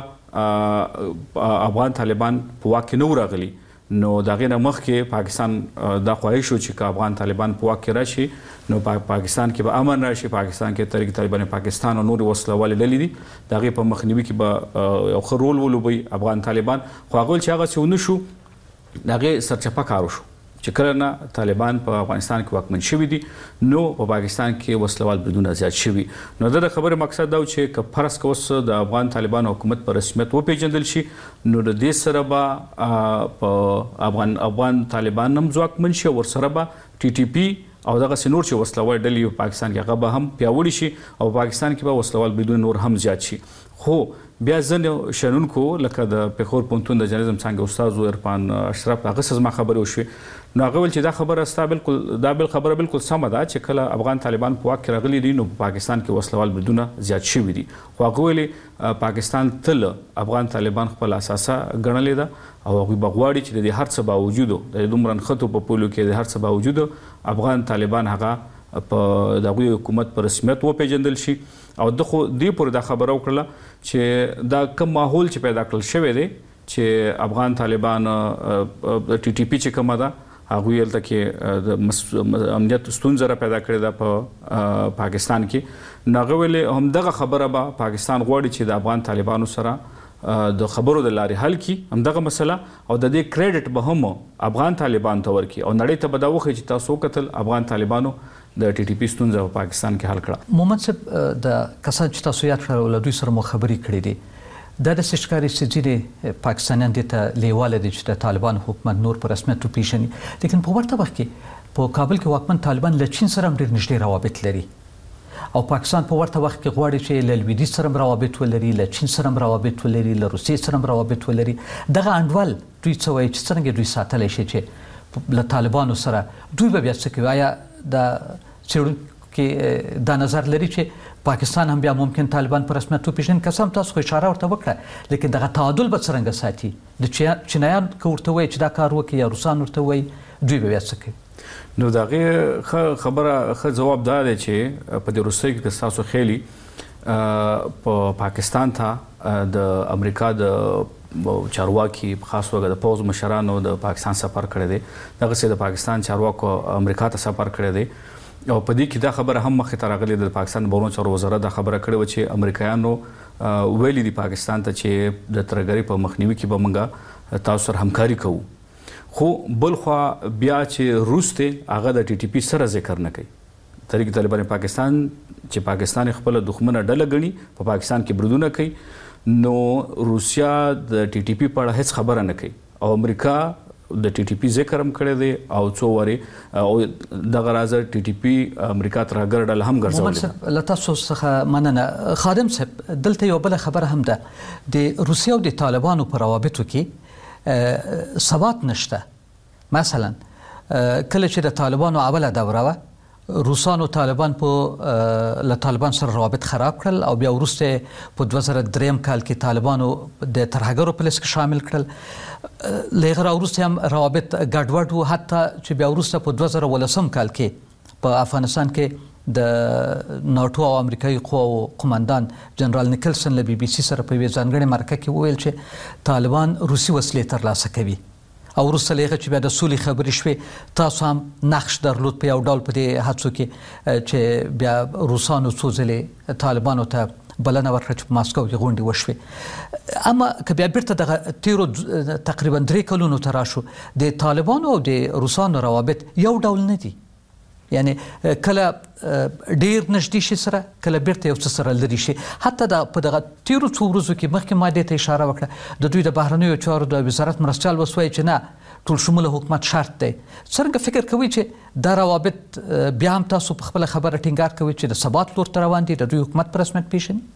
افغان طالبان په واک کې نه راغلي نو د هغې نه مخکې پاکستان دا خواهش و چې که افغان طالبان په واک کې راشي نو پاکستان کې به امن راشي، پاکستان کې تحریک طالبان پاکستان او نورې وسله والې ډلې دي د هغې په مخنیوي کې به یو ښه رول ولوبوي افغان طالبان. خو هغه ویل چې هغسې ونه شو، د هغې سرچپه کار وشو چې کله نه طالبان په افغانستان کې واکمن شوي دي نو په پاکستان کې وسلوال بریدونه زیات شوي. نو د خبرې مقصد دا و چې که فرض که اوس د افغان طالبانو حکومت په رسمیت وپېژندل شي نو د دې سره به په افغان طالبان هم ځواکمن شي او ورسره به TTP او دغسې نور چې وسلوال ډلې په پاکستان کې هغه به هم پیاوړي شي او پاکستان کې به وسلوال بریدونه نور هم زیات شي. خو بیا ځینې شنونکو لکه د پېښور پوهنتون د جرنالیزم څانګې استاد عرفان اشرف هغه څه زما خبرې وشوې نو هغه ویل چې دا خبره ستا خبره بالکل سمه ده چې کله افغان طالبان په واک کې راغلي دي نو په پاکستان کې وسلوال بریدونه زیات شوي دي. خو هغه ویلې پاکستان تل افغان طالبان خپل اساسه ګڼلې ده او هغوی به غواړي چې د هر څه باوجود د دومره نښتو په پولو کې د هر څه باوجود افغان طالبان هغه په د هغوی حکومت په رسمیت وپېژندل شي. او د خو دې پورې دا خبره وکړله چې دا کم ماحول چې پیدا کړل شوی دی چې افغان طالبان TTP چې کومه ده هغوی هلته کې د امنیت ستونزه را پیدا کړې ده په پاکستان کې. نو هغه ویلې همدغه خبره به پاکستان غواړي چې د افغان طالبانو سره د خبرو د لارې حل کړي همدغه مسله او د دې کریډټ به هم افغان طالبان ته ورکړي او نړۍ ته به دا وښیي چې تاسو وکتل افغان طالبانو د TTP ستونزه په پاکستان کې حل کړه. محمد صاحب د کسان چې تاسو یاد کړل له دوی سره مو خبرې کړې دي دا داسې ښکاري چې ځینې پاکستانیان دې ته لیواله دي چې د طالبان حکومت نور په رسمیت وپېژني، لیکن په ورته وخت کې په کابل کې واکمن طالبان له چین سره هم ډېر نږدې روابط لري او پاکستان په ورته وخت کې غواړي چې له لویدیځ سره هم روابط ولري، له چین سره هم روابط ولري، له روسیې سره هم روابط ولري. دغه انډول دوی څه وایي چې څرنګه دوی ساتلی شي چې له طالبانو سره دوی به بیا څه کوي؟ آیا د څېړونکي دا نظر لري چې پاکستان هم بیا ممکن طالبان په رسمیت وپېژني؟ که څه هم تاسو خو اشاره ورته وکړه، لیکن دغه تعادل به څرنګه ساتي؟ د چینایان که ورته وایي چې دا کار وکړي یا روسان ورته وایي دوی به بیا څه کوي؟ نو دا غي خبره خ جواب دا دی چې په دې روسي کې تاسو خېلي په پاکستان ته د امریکا د چارواکي خاص وګړه د پوز مشرانو د پاکستان سفر کړی دی دغه سه د پاکستان چارواکو امریکا ته سفر کړی دی او په دې کې دا خبره هم مخې ته راغلې د پاکستان بهرنیو چارو وزارت دا خبره کړې و چې امریکایانو ویلي دي پاکستان ته چې د ترګری په مخنیوي کې به موږ تاسو سره همکاري کوو خو بل خو بیا چې روس ته هغه د ټي ټي پی سره ذکر نه کوي تحریک طالبان پاکستان چې پاکستان خپل دښمنه ډله غني په پاکستان کې بردونه کوي نو روسیا د ټي ټي پی په اړه هیڅ خبره نه کوي او امریکا د ټي ټي پی ذکر هم کړی دی او څو وری او دغه راز ټي ټي پی امریکا تر ګرځول هم ګرځول لته څه مننه خادم صاحب دلته یو بل خبره هم ده د روسیا او د طالبانو په روابطو کې ثبات نشته مثلا کله چې د طالبانو اوله دوره و روسانو طالبان په له طالبان سره روابط خراب کړل او بیا وروسته په 2003 کال کې طالبانو د ترهګرو په لیست کې شامل کړل لغړ وروسته هم روابط ګډوډ وو حتی چې بیا وروسته په 2013 کال کې په افغانستان کې د ناتو او امریکایي قواو قومندان جنرال نیکلسن له بي بي سي سره په ځانګړي مرکه کې ویل چې طالبان روسي وسلې ترلاسه کوي او وروسته لغه چې بیا د سولې خبرې شوې تاسو هم نقش درلود په یو ډول په دې هڅو کې چې بیا روسانو څو ځلې طالبانو ته بلنه ورکړه چې په ماسکو کې غونډې وشوې اما که بیا بیرته دغه تیرو تقریبا 3 کلونو ته راشو د طالبانو او د روسانو روابط یو ډول نه دي یعنی کله ډیر نږدې شي سره کله بیرته یو څه سره لري شي حتی د په دغه تیرو څو ورځو کې مخکې ماده ته اشاره وکړه د دوی د بهرنیو چارو د وزارت مرستيال وسوي چې نه ټول شموله حکومت شرط دی څنګه فکر کوي چې دا روابط بیا هم تاسو په خپل خبره ټینګار کوي چې د ثبات لور ته روان دي د دوی حکومت پر رسمیت پیژني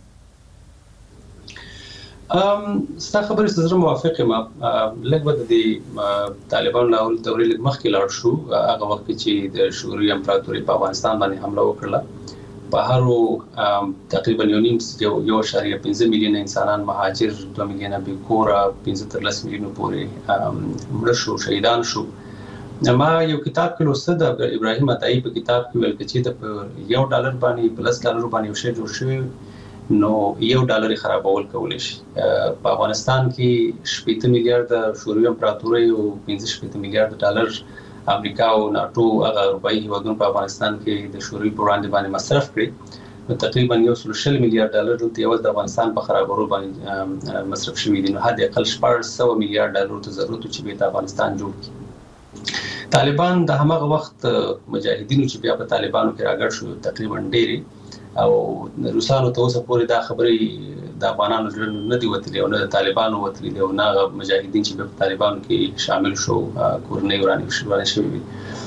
ستا خبرې سره موافق یم لږ د طالبان له دورې لږ مخکې لاړ شو هغه وخت چې د شوروي امپراتوري په افغانستان باندې حمله وکړه په هر تقریبا 1.5 میلیون انسانان مهاجر 2 میلیونه بېکوره 15 میلیونه پورې مړه شو شهیدان شو ما یو کتاب کې لوسته د ابراهیم عطایی په کتاب کې ویل چې د $1 باندې $10 باندې یو شی جوړ شوی نو $1 خرابول کولای شي په افغانستان کې 8 میلیارډ شوروي امپراتوري او 15 میلیارډ امریکا او ناتو هغه اروپאי هیوادونو په افغانستان کې د شوروي پر وړاندې باندې مصرف کړي نو تقریبا $100 میلیارډ د یو د افغانستان په خرابولو باندې مصرف شوي دي نو حد اقل $400 میلیارډ ته ضرورت چې به افغانستان جوړ کړي طالبان د هغه وخت مجاهدینو چې بیا په طالبانو کې راګړ شو تقریبا ډېری او روسانو ته اوسه پورې دا خبرې د افغانانو ژوند نه دی وتلی او نه د طالبانو وتلی دی او نه مجاهدین چې په طالبانو کې شامل شو کورنۍ ورانې شوې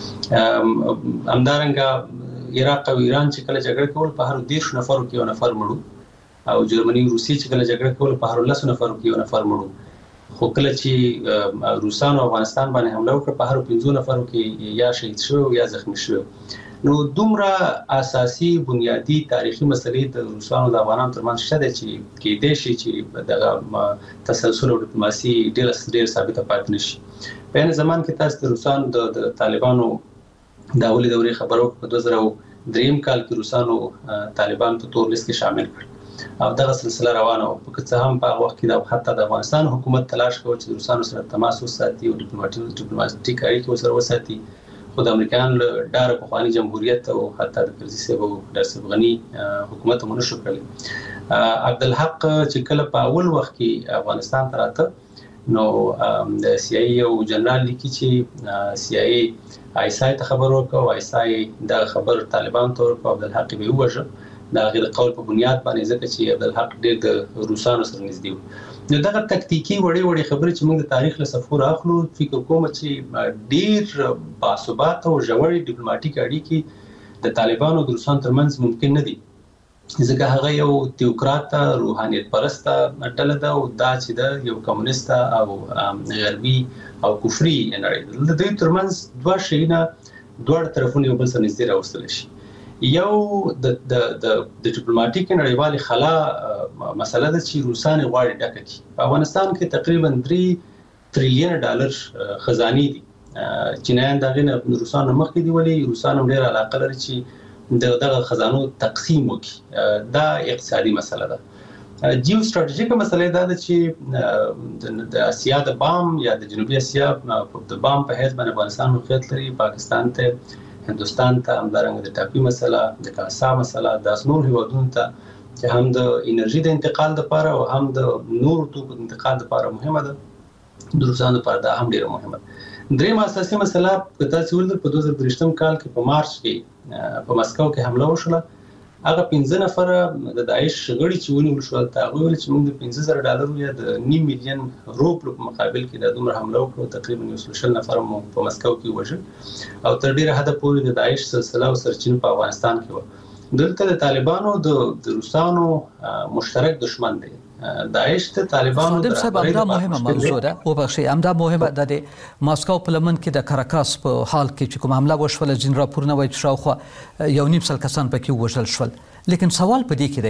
همدارنګه عراق او ایران چې کله جګړه کول په هر 10 نفرو کې یو نفر مړو او جرمني روسي چې کله جګړه کول په هر 10 نفرو کې یو نفر مړو خو کله چې روسانو افغانستان باندې حمله وکړه په هر 15 نفرو کې یا شهید شو یا زخمی شو نو دومره اساسي بنیادی تاریخي مسلې د روسانو د افغانانو ترمنځ شته چې کې د شي چې د تسلسل او ډیپلوماسي ډېر ثابته پاتې نشي په ان زمان کې تاسو د روسانو د طالبانو د اولي دورې خبرو په 2003 کال کې روسانو طالبان په تور لیست کې شامل کړ او دغه سلسله روانه او په څه هم په وخت کې د حتی د افغانستان حکومت تلاش کوي چې روسانو سره تماس وساتي او ډیپلوماټیک اړیکې وسره وساتي خو د امریکایانو له ډاره پخواني جمهوریت او حتی د کرزي صاحب او ډاکټر صاحب غني حکومت هم نشو کړی عبدالحق چې کله په اول وخت کې افغانستان ته راته نو د سی آی او جنرال لیکي چې سی آی آی س آی ته خبر ورکړ او آی س آی دا خبر طالبان ته ورکړ عبدالحق به ووژه دا غیر قول په بنیاد باندې ځکه چې عبدالحق ډېر د روسانو سره نږدې و نو دغه تکتیکی وړي خبرې چې موږ د تاریخ له صفحو راخلو فکر کوم چې ډېر باثبات او ژورې ډیپلوماټیک اړیکې د طالبانو او روسانو ترمنځ ممکن نه دي ځکه هغه یو تیوکرات روحانیت پرسته ډله ده او دا چې د یو کمونیست او غربي او کفري نړۍ د دوی ترمنځ دوه شیونه دوه طرفونه یو بل سره نږدې راوستل شي یو د ډیپلوماټیک نړیوال خلا مسله ده چې روسان غواړي ډکه کړي په افغانستان کې تقریبا $3 تریلیون خزاني دي چینایان دغه نه روسانو مخکې دی ولی روسانو ډېر علاقه لري چې دغه خزانو تقسیم وکړي دا اقتصادي مسله ده جیو ستراتیژیکه مسله دا ده چې د اسیا د بام یا د جنوبي اسیا د بام په حیث باندې افغانستان موقعیت لري پاکستان ته هندوستان ته همدارنګه د ټاپي مسله د کاسا مسله د نور هیوادونو ته چې هم د انرژي د انتقال لپاره او هم د نور توکو د انتقال لپاره مهمه ده د روسانو لپاره دا هم ډیره مهمه ده درېمه اساسي مسله په تاسو ولر په 2023 کال کې په مارچ کې په مسکو کې حمله وشوه هغه 15 نفر د داعش غړي چې ونیول شو ته هغه چې موږ د $15,000 یا د 9 مليون روپیو په مقابل کې د دومره حمله وکړو تقریبا 100 نفر مو په مسکو کې وژل او تر ډیره حد پورې د داعش سلسله او سرچینه په افغانستان کې و دلته د طالبانو د روسانو مشترک دشمن دی داعش ته طالبانو د همدا مهمه موضوع ده او بخشي همدا مهمه ده د ماسکو په لمن کې د کاراکاس په حال کې چې کوم حمله وشوله جن راپورونه وایي چې شاوخوا یو نیم سل کسان پکې وژل شول لیکن سوال په دې کې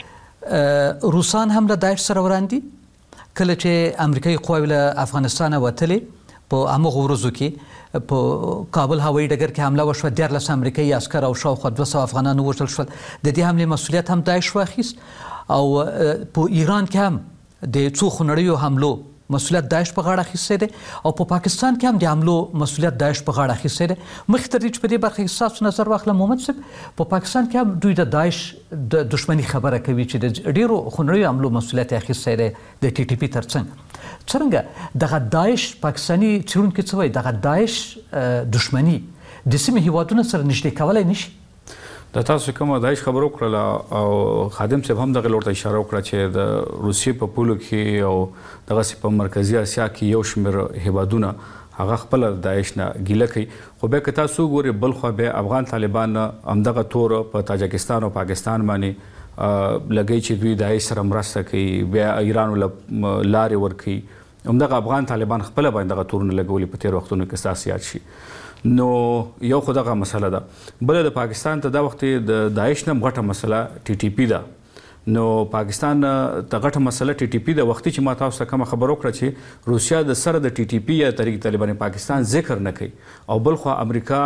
دی روسان هم له داعش سره وراندي کله چې امریکایي قواوې له افغانستان وتلې په هغه ورځو کې په کابل هوایي ډګر کې حمله وشوه 14 امریکایي عسكر او شاوخوا 200 افغانان وژل شول د دې حمله مسؤلیت هم داعش واخیست او په ایران کې هم د څو خنړیو حملو مسؤلیت داعش په غاړه اخیستی دی او په پاکستان کې هم د حملو مسؤلیت داعش په غاړه اخیستی دی مخکې تر دې چې په دې برخه کې ستاسو نظر واخلم محمد صاحب په پاکستان کې هم دوی د داعش د دشمني خبره کوي چې د ډیرو خنړیو حملو مسؤلیت اخیستی دی د ټي ټي پی ترڅنګ څنګه دغه داعش پاکستاني څېړونکي څه وایي دغه داعش دشمني د سیمې هیوادونو سره نږدې کولی نشي د تاسو کومه داعش خبرو کړله او خادم صاحب هم دغه لور ته اشاره وکړه چې د روسیې په پولو کې او دغه په مرکزی اسیا کې یو شمېر هیوادونه هغه خپل داعش نه ګیله کوي خو بیا که تاسو ګورئ بل خوا بیا افغان طالبان همدغه تور په تاجکستان او پاکستان باندې لګی چې دوی داعش سره مرسته کوي بیا ایران ول لارې ورکوي همدغه افغان طالبان خپل باندې دغه تورونه لګولي په تیر وختونو کې ستاسو یاد شي نو یو خو دغه مسله ده بل د پاکستان ته دا وخت د داعش نه غټه مسله ټي ټي پی ده نو پاکستان ته غټه مسله ټي ټي پی د وختي چې ما تاسو ته کوم خبرو کړه چې روسیا د سره د ټي ټي پی یا طریق طالبان پاکستان ذکر نه کوي او بل خو امریکا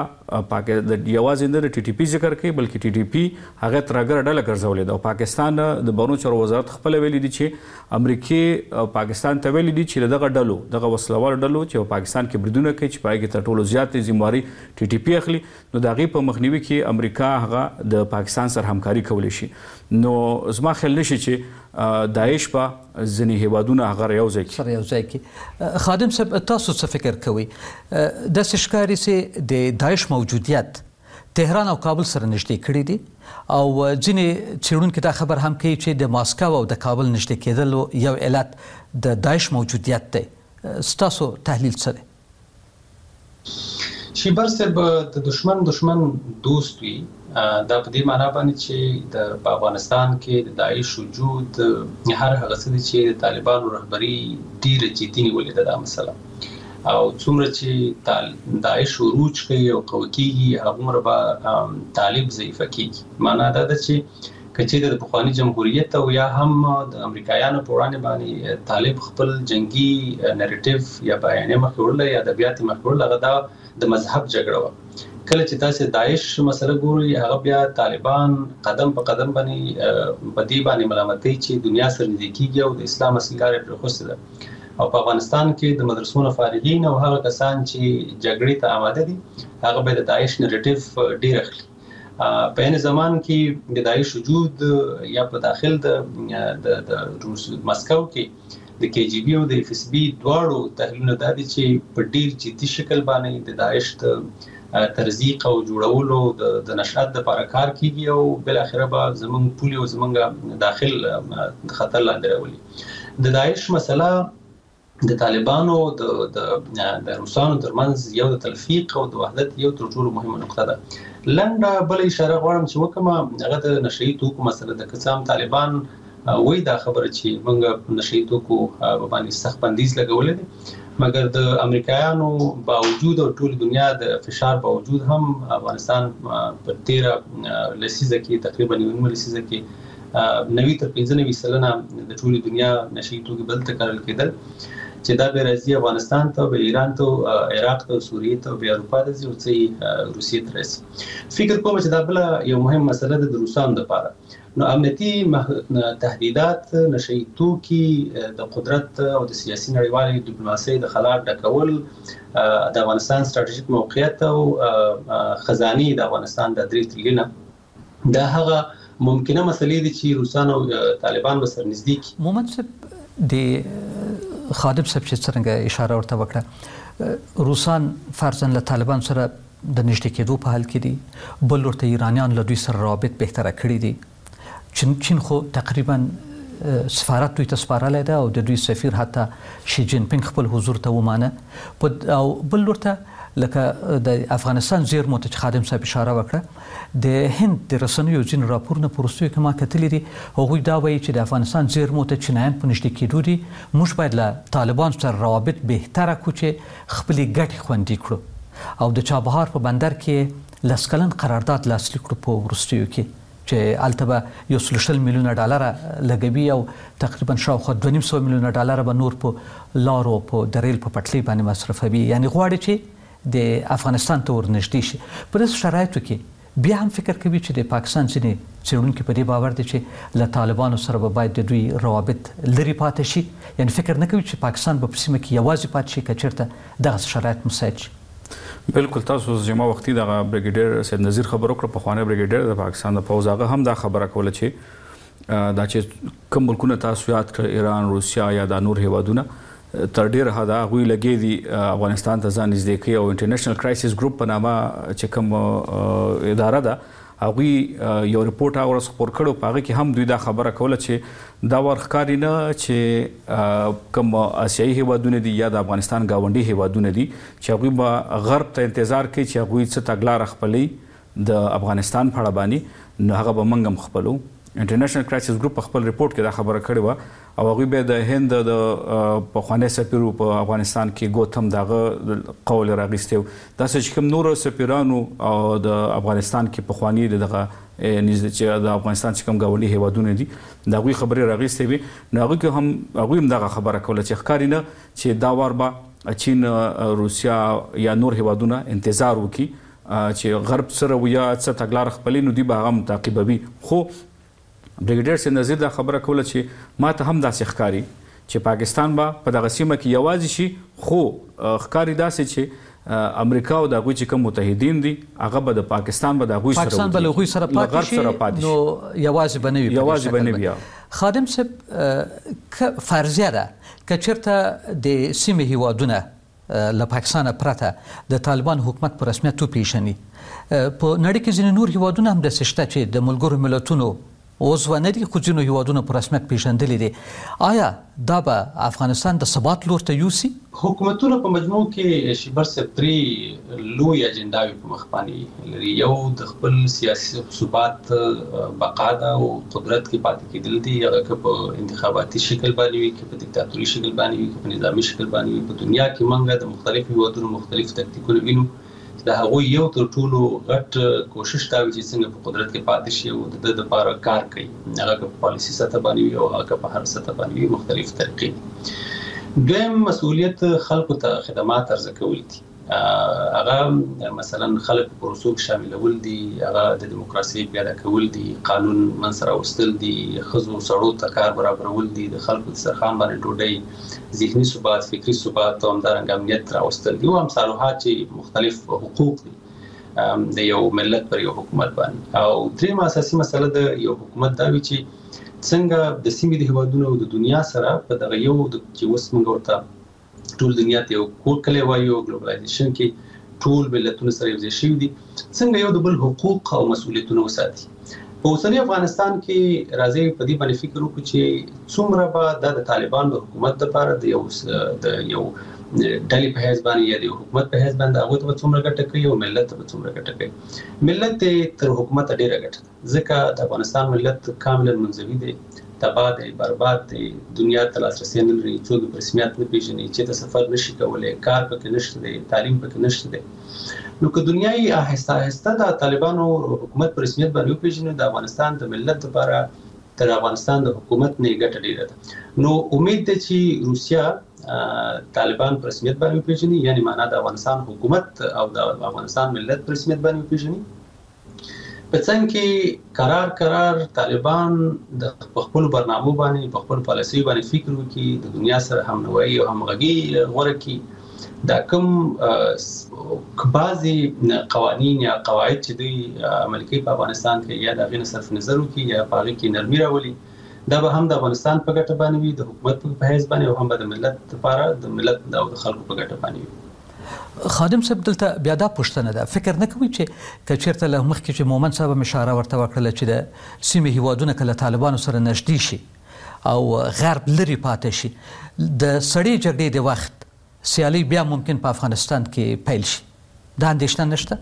د یوازې د ټي ټي پی ذکر کوي بلکې ټي ټي پی هغه ترګر ډله ګرځولې ده او پاکستان د بهرنیو چارو وزارت خپل ویلي دي چې امریکای پاکستان ته ویلي دي چې دغه ډلو دغه وسلوال ډلو چې پاکستان کې بریدونه کوي چې پای کې تر ټولو زیاتې ذمہواری ټي ټي پی اخلي نو د هغې په مخنیوي کې امریکا هغه د پاکستان سره همکاري کولی شي نو زما خیال نشي چې داعش په ځینې هیوادونه هغه یو ځای کې خادم صاحب تاسو څه فکر کوئ داسې ښکاري چې د داعش موجودیت تهران او کابل سره نږدې کړي دي او ځینې څېړونکي دا خبر هم کوي چې د ماسکو او د کابل نږدې کېدلو یو علت د داعش موجودیت دی ستاسو تحلیل څه دی شیبر صاحب د دشمن دوست وي دا په دې معنی باندې چې د افغانستان کې د داعش وجود هر هغه څه چې د طالبانو رهبری ډیره جدي نیولې ده دا مسله او څومره چې داعش عروج کوي او قوي کېږي هغومره به طالب ضعیفه کېږي معنی دا ده چې کچې د پخواني جمهوریت او یا هم د امریکایانو په وړاندې باندې طالب خپل جنگي نریټیو یا بیانیه مخکې وړله یا ادبیات مخکې وړله هغه دا د مذهب جګړه وه کله چې تاسو داعش مسله ګورئ هغه بیا طالبان قدم په قدم باندې په دې باندې ملامتوي چې دنیا سره نږدې کېږي او د اسلام اصلي لارې پرېښودې ده او په افغانستان کې د مدرسو فارغین او هغه کسان چې جګړې ته آماده دي هغه به د داعش نریټیو ډېر اخلي په این زمان کې د داعش وجود یا په داخل د روس مسکو کې د کې جی بي او د اف اس بي دواړو تحلیلونه دا دي چې په ډیر جدي شکل باندې د داعش د ترزیق او جوړولو د نشأت لپاره کار کوي او بل اخره به زمونږ پولي او زمونږ داخل خطر لاندې راولي د داعش مسله د طالبانو د روسانو ترمنځ یو د تلفیق او د وحدت یو تر ټولو مهمه نقطه ده لنډه بل اشاره غواړم چې وکړم هغه د نشئی توکو مسله د قسم طالبان وای دا خبره چې موږ نشئی توکو باندې سخت بندیز لګولې دي مګر د امریکایانو باوجود او ټول دنیا د فشار باوجود هم افغانستان په 13 لسیزه کې تقریبا 9 لسیزه کې 90 تر 95% د ټول دنیا نشئی توکو بل تکرار کېدل چې دا به راځي افغانستان ته، به ایران ته، عراق ته، سوریه ته، به اروپا ته ځي او څه روسیې ته راځي. فکر کوم چې دا بل یو مهم مسله ده د روسانو لپاره. نو امنیتي تهدیدات، نشئی توکي، د قدرت او د سیاسي نړیوالې ډیپلوماسۍ د خلا ډکول، د افغانستان ستراتیژیک موقعیت او خزاني د افغانستان د 3 تریلیونه دا هغه ممکنه مسلې دي چې روسان او طالبان به سره نږدې کی. محمد صاحب د خادم صاحب چې څنګه اشاره ورته وکړه، روسان فرضاً له طالبان سره د نږدې کېدو په حال کې دي، بل ورته ایرانیان له دوی سره روابط بهتره کړي دي. چین خو تقریبا سفارت دوی ته سپارلی ده او د دوی سفیر حتی شي جین پینګ خپل حضور ته ومانه، او بل ورته لکه د افغانستان زیرمو ته چې خادم صاحب اشاره وکړه، د هند د رسنیو ځینې راپورونه په وروستیو کې ما کتلي دي، هغوی دا وایي چې د افغانستان زیرمو ته چینایان په نږدې کېدو دي، موږ باید له طالبان سره روابط بهتره کړو چې خپلې ګټې خوندي کړو. او د چابهار په بندر کې 10 کلن قرارداد لاسلیک کړو په وروستیو کې چې هلته به 120 میلیونه ډالر لګوي او تقریبا شاوخوا 2.5 میلیونه ډالر به نور په لارو په دریل په پټلۍ باندې مصرفوي. یعنی غواړي چې د افغانستان ته ورنږدې شي. په داسې شرایطو کې بیا هم فکر کوي چې د پاکستان ځینې څېړونکي په دې باور دي چې له طالبانو سره به باید د دوی روابط لرې پاتې شي. یعنی فکر نه کوي چې پاکستان به په سیمه کې یوازې پاتې شي که چېرته دغه شرایط مساعد شي. بالکل تاسو جمع وختي دغه بریګیډیر سید نذیر خبرو کړ، پخوانی بریګیډیر د پاکستان د پوځ، هغه هم دا خبره کوله چې دا چې کوم ملکونه تاسو یاد کړ، ایران، روسیا یا د نور هیوادونه، تر ډیره حده هغوی لګې دي افغانستان ته ځان نږدې کوي. او انټرنیشنل کرایسس ګروپ په نامه چې کوم اداره ده، هغوی یو رپورټ هغه ورځ خپور کړو، په هغه کې هم دوی دا خبره کوله چې دا ور ښکاري نه چې کوم آسیایي هیوادونه دي یا د افغانستان ګاونډي هیوادونه دي چې هغوی به غرب ته انتظار کوي چې هغوی څه تګلاره خپلوي د افغانستان په اړه باندې، نو هغه به موږ هم خپلو. انټرنیشنل کرایسس ګروپ په خپل رپورټ کې دا خبره کړې وه، او هغوی بیا د هند د پخوانی سفیر په افغانستان کې ګوتم دغه قول راغیستی و. داسې چې کوم نورو سفیرانو او د افغانستان کې پخواني دغه چې د افغانستان چې کوم ګاونډي هیوادونه دي د هغوی خبرې راغیستې وي، نو هغوی هم دغه خبره کوله چې ښکاري نه چې دا وار به چین، روسیا یا نور هیوادونه انتظار وکړي چې غرب سره ویا څه تګلاره خپلوي، نو دوی به هغه متعقبوي. خو بریګیډیر سید نذیر دا خبره کوله چې ما ته هم داسې ښکاري چې پاکستان به په دغه سیمه کې یوازې شي، خو ښکاري داسې چې امریکا او د هغوی چې کوم متحدین دي هغه به د پاکستان به د هغوی سره پاکستان به له هغوی سره پاتې شي، نو یوازې به نه وي. خادم صاحب فرضیه ده که چېرته د سیمې هیوادونه له پاکستانه پرته د طالبان حکومت په رسمیت وپېژني، په نړۍ کې ځینې نور هیوادونه هم داسې شته چې د ملګرو ملتونو عضو نه دي، خو ځینو هیوادونو په رسمیت پیژندلي دي. آیا دا به افغانستان د ثبات لور ته یوسي؟ حکومتونه په مجموع کې شیبر صاحب 3 لوی اجنداوې په مخ باندې لري. یو د خپل سیاسي ثبات بقا ده او قدرت کې پاتې کېدل دي، هغه که په انتخاباتي شکل باندې وي، که په دیکتاتوري شکل باندې وي، که په نظامي شکل باندې وي. په دنیا کې موږ د مختلفو هیوادونو مختلف تکتیکونه وینو. د هغوی یو تر ټولو غټ کوشش دا وي چې څنګه په قدرت کې پاتې شي او د لپاره کار کوي، هغه که په پالیسي سطح باندې وي او هغه که په هر سطح باندې وي، مختلف طریقې. دویم مسؤلیت خلکو ته خدمات عرضه کول دي، هغه مثلا خلک په پروسو کې شاملول دي، هغه د دیموکراسي پیاده کول دي، قانون منځ راوستل دي، ښځو سړو ته کار برابرول دي، د خلکو دسترخوان باندې ډوډۍ، ذهني ثبات، فکري ثبات او همدارنګه امنیت راوستل دي، او امثالها چې مختلف حقوق دي د یو ملت پر یو حکومت باندې. او درېیمه اساسي مسله د یو حکومت دا وي چې څنګه د سیمې د هیوادونو او د دنیا سره په دغه یو چې اوس موږ ورته ټول دنیا ته یو کور کلی وایو، ګلوبلایزیشن کې ټول ملتونه سره یوځای شوي دي، څنګه یو د بل حقوق او مسؤلیتونه وساتي. په اوسني افغانستان کې راځي په دې باندې فکر وکړو چې څومره به د طالبان د حکومت لپاره د یو ډلې په حیث باندې یا د حکومت په حیث باندې هغوی ته به څومره ګټه کوي او ملت ته به څومره ګټه کوي. ملت تر حکومت ډېره ګټه ده، ځکه د افغانستان ملت کاملا منزوي دی، تباه دی، برباد دی، دنیا ته لاسرسی نه لري، څوک په رسمیت نه پېژني، چې ته سفر نشي کولی، کار پکې نشته دی، تعلیم پکې نشته دی. نو که دنیا یې آهسته آهسته د طالبانو حکومت په رسمیت باندې وپېژني، د افغانستان د ملت لپاره تر افغانستان د حکومت نه ګټه ډېره ده. نو امید ده چې روسیا طالبان په رسمیت باندې پیژني، یعنی معنا د افغانستان حکومت او د افغانستان ملت په رسمیت باندې پیژني. په څنګه کې قرار طالبان د خپل برنامو باندې په خپل پالیسي باندې فکر وکړي، د دنیا سره همنوایی او همغږي غوړه کړي. دا کوم بعضي قوانين یا قواعد چې دوی عملي کوي په افغانستان کې یا د غیر صرف نظر وکړي یا په هغه کې نرمي راولي، دا به هم د افغانستان په ګټه باندې وي، د حکومت په حیث باندې او هم د ملت لپاره د ملت او د خلکو په ګټه باندې وي. خادم صاحب دلته بیا دا پوښتنه ده، فکر نه کوي چې کچیرته له مخکې چې مومن صاحب اشاره ورته وکړه چې د سیمې هیوادونه کله طالبانو سره نږدې شي او غرب لري پاتې شي، د سړې جګړې د وخت سیالي بیا ممکن په افغانستان کې پیل شي، دا اندېښنه نشته؟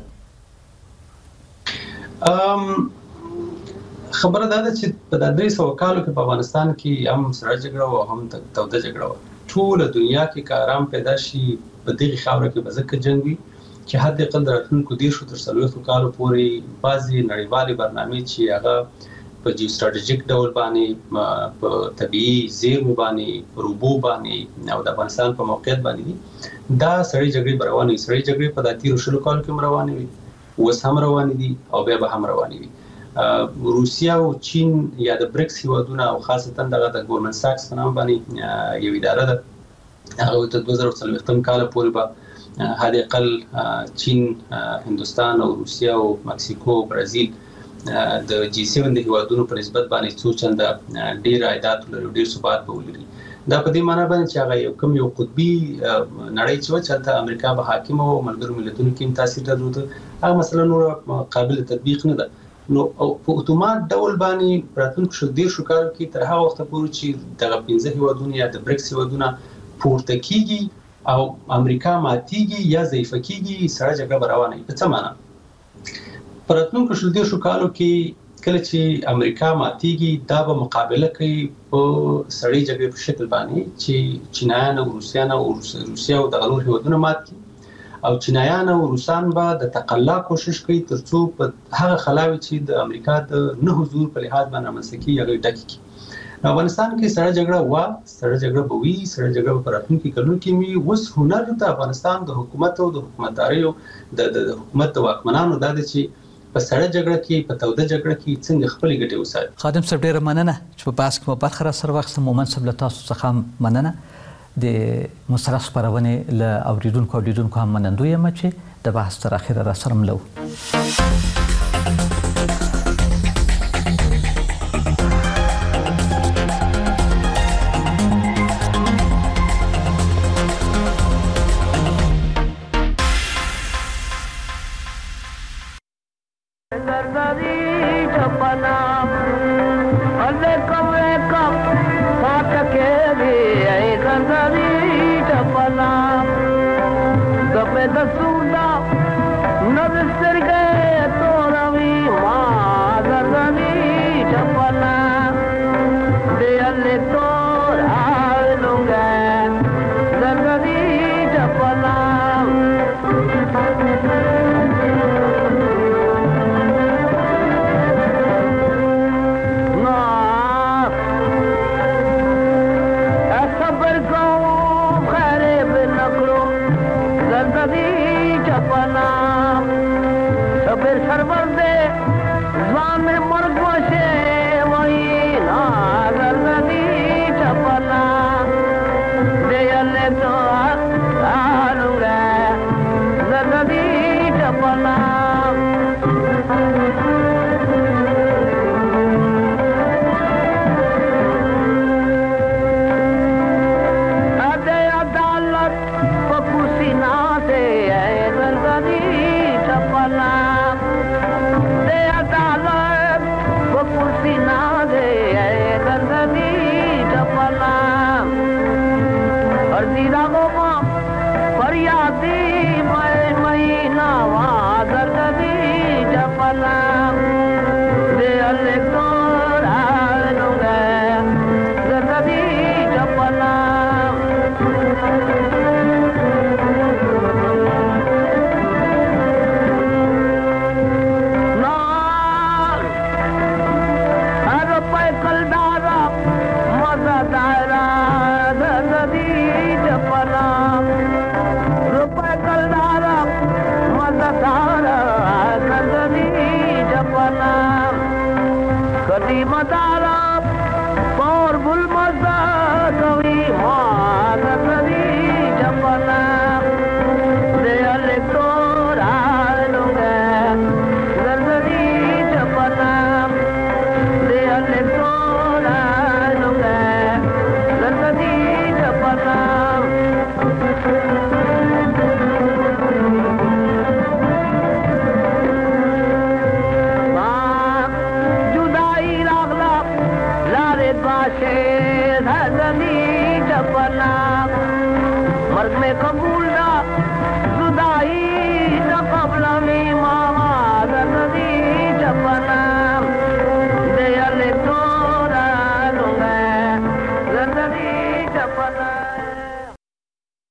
خبره دا ده چې په 300 کالو کې په افغانستان کې هم سړه جګړه او هم توده جګړه وه. ټوله دنیا کې که آرام پیدا شي په دغې خاوره کې به ځکه جنګ وي چې حد اقل د راتلونکو 10 تر 40 کالو پورې بعضې نړیوالې برنامې چې هغه په جیو ستراتیژیک ډول باندې په طبيعي زیرمو باندې په روبو باندې او د افغانستان په موقعیت باندې دي، دا سړې جګړې به روانې وي. سړې جګړې په 30 کالو کې هم روانې وي، اوس هم روانې دي او بیا به هم روانې وي. روسیا او چین یا د بریکس هیوادونه او خاصتا دغه د ګورمن ساکس په نام باندې یو اداره ده، هغه د 2040 کال پورې به حد اقل چین، هندوستان او روسیا او مکسیکو او برازیل د G7 د هیوادونو په نسبت باندې څو چنده ډیر عایدات لري، ډیر ثبات به ولري. دا په دې معنی باندې چې هغه یو قطبي نړۍ چې چلته امریکا به حاکم او ملګرو ملتونو کې تاثیر درلود، هغه مثلا نور قابل تطبیق نه ده. نو په اتومات ډول باندې راتلونکو 10 کالو کې تر هغه وخت پورې چې دغه 15 هیوادونه یا د بریکس هیوادونه پورته کیږي او امریکا ماتیږي یا ضعیفه کیږي، سړه جګړه به روانه وي. په څه معنی؟ په راتلونکو 10 کالو کې کله چې امریکا ماتیږي، دا به مقابله کوي په سړې جګړې په شکل باندې چې چینایان او روسیان او روسیا او د غنور هیوادونه مات کړي او چینایان او روسان به د تقلا کوشش کوي ترڅو په هغه خلاوي چې د امریکا د نه حضور په لحاظ باندې رامنځته کیږي هغه ډک کړي. افغانستان کې سړه جګړه به وي، سړه جګړه په راتلونکو کلونو کې وي. اوس هنر د افغانستان د حکومت او د حکومتدارۍ او د حکومت د واکمنانو دا چې په سړه جګړه کې په توده جګړه کې څنګه خپل ګټې وساتي. خادم صاحب ډیره مننه چې په بحث کې برخه را سره واخیسته. مومن صاحب له تاسو څخه مننه، د مسترس خبرونه له اوریدونکو هم منندوی یم چې د بحث تر اخره را سره ملو. comme vous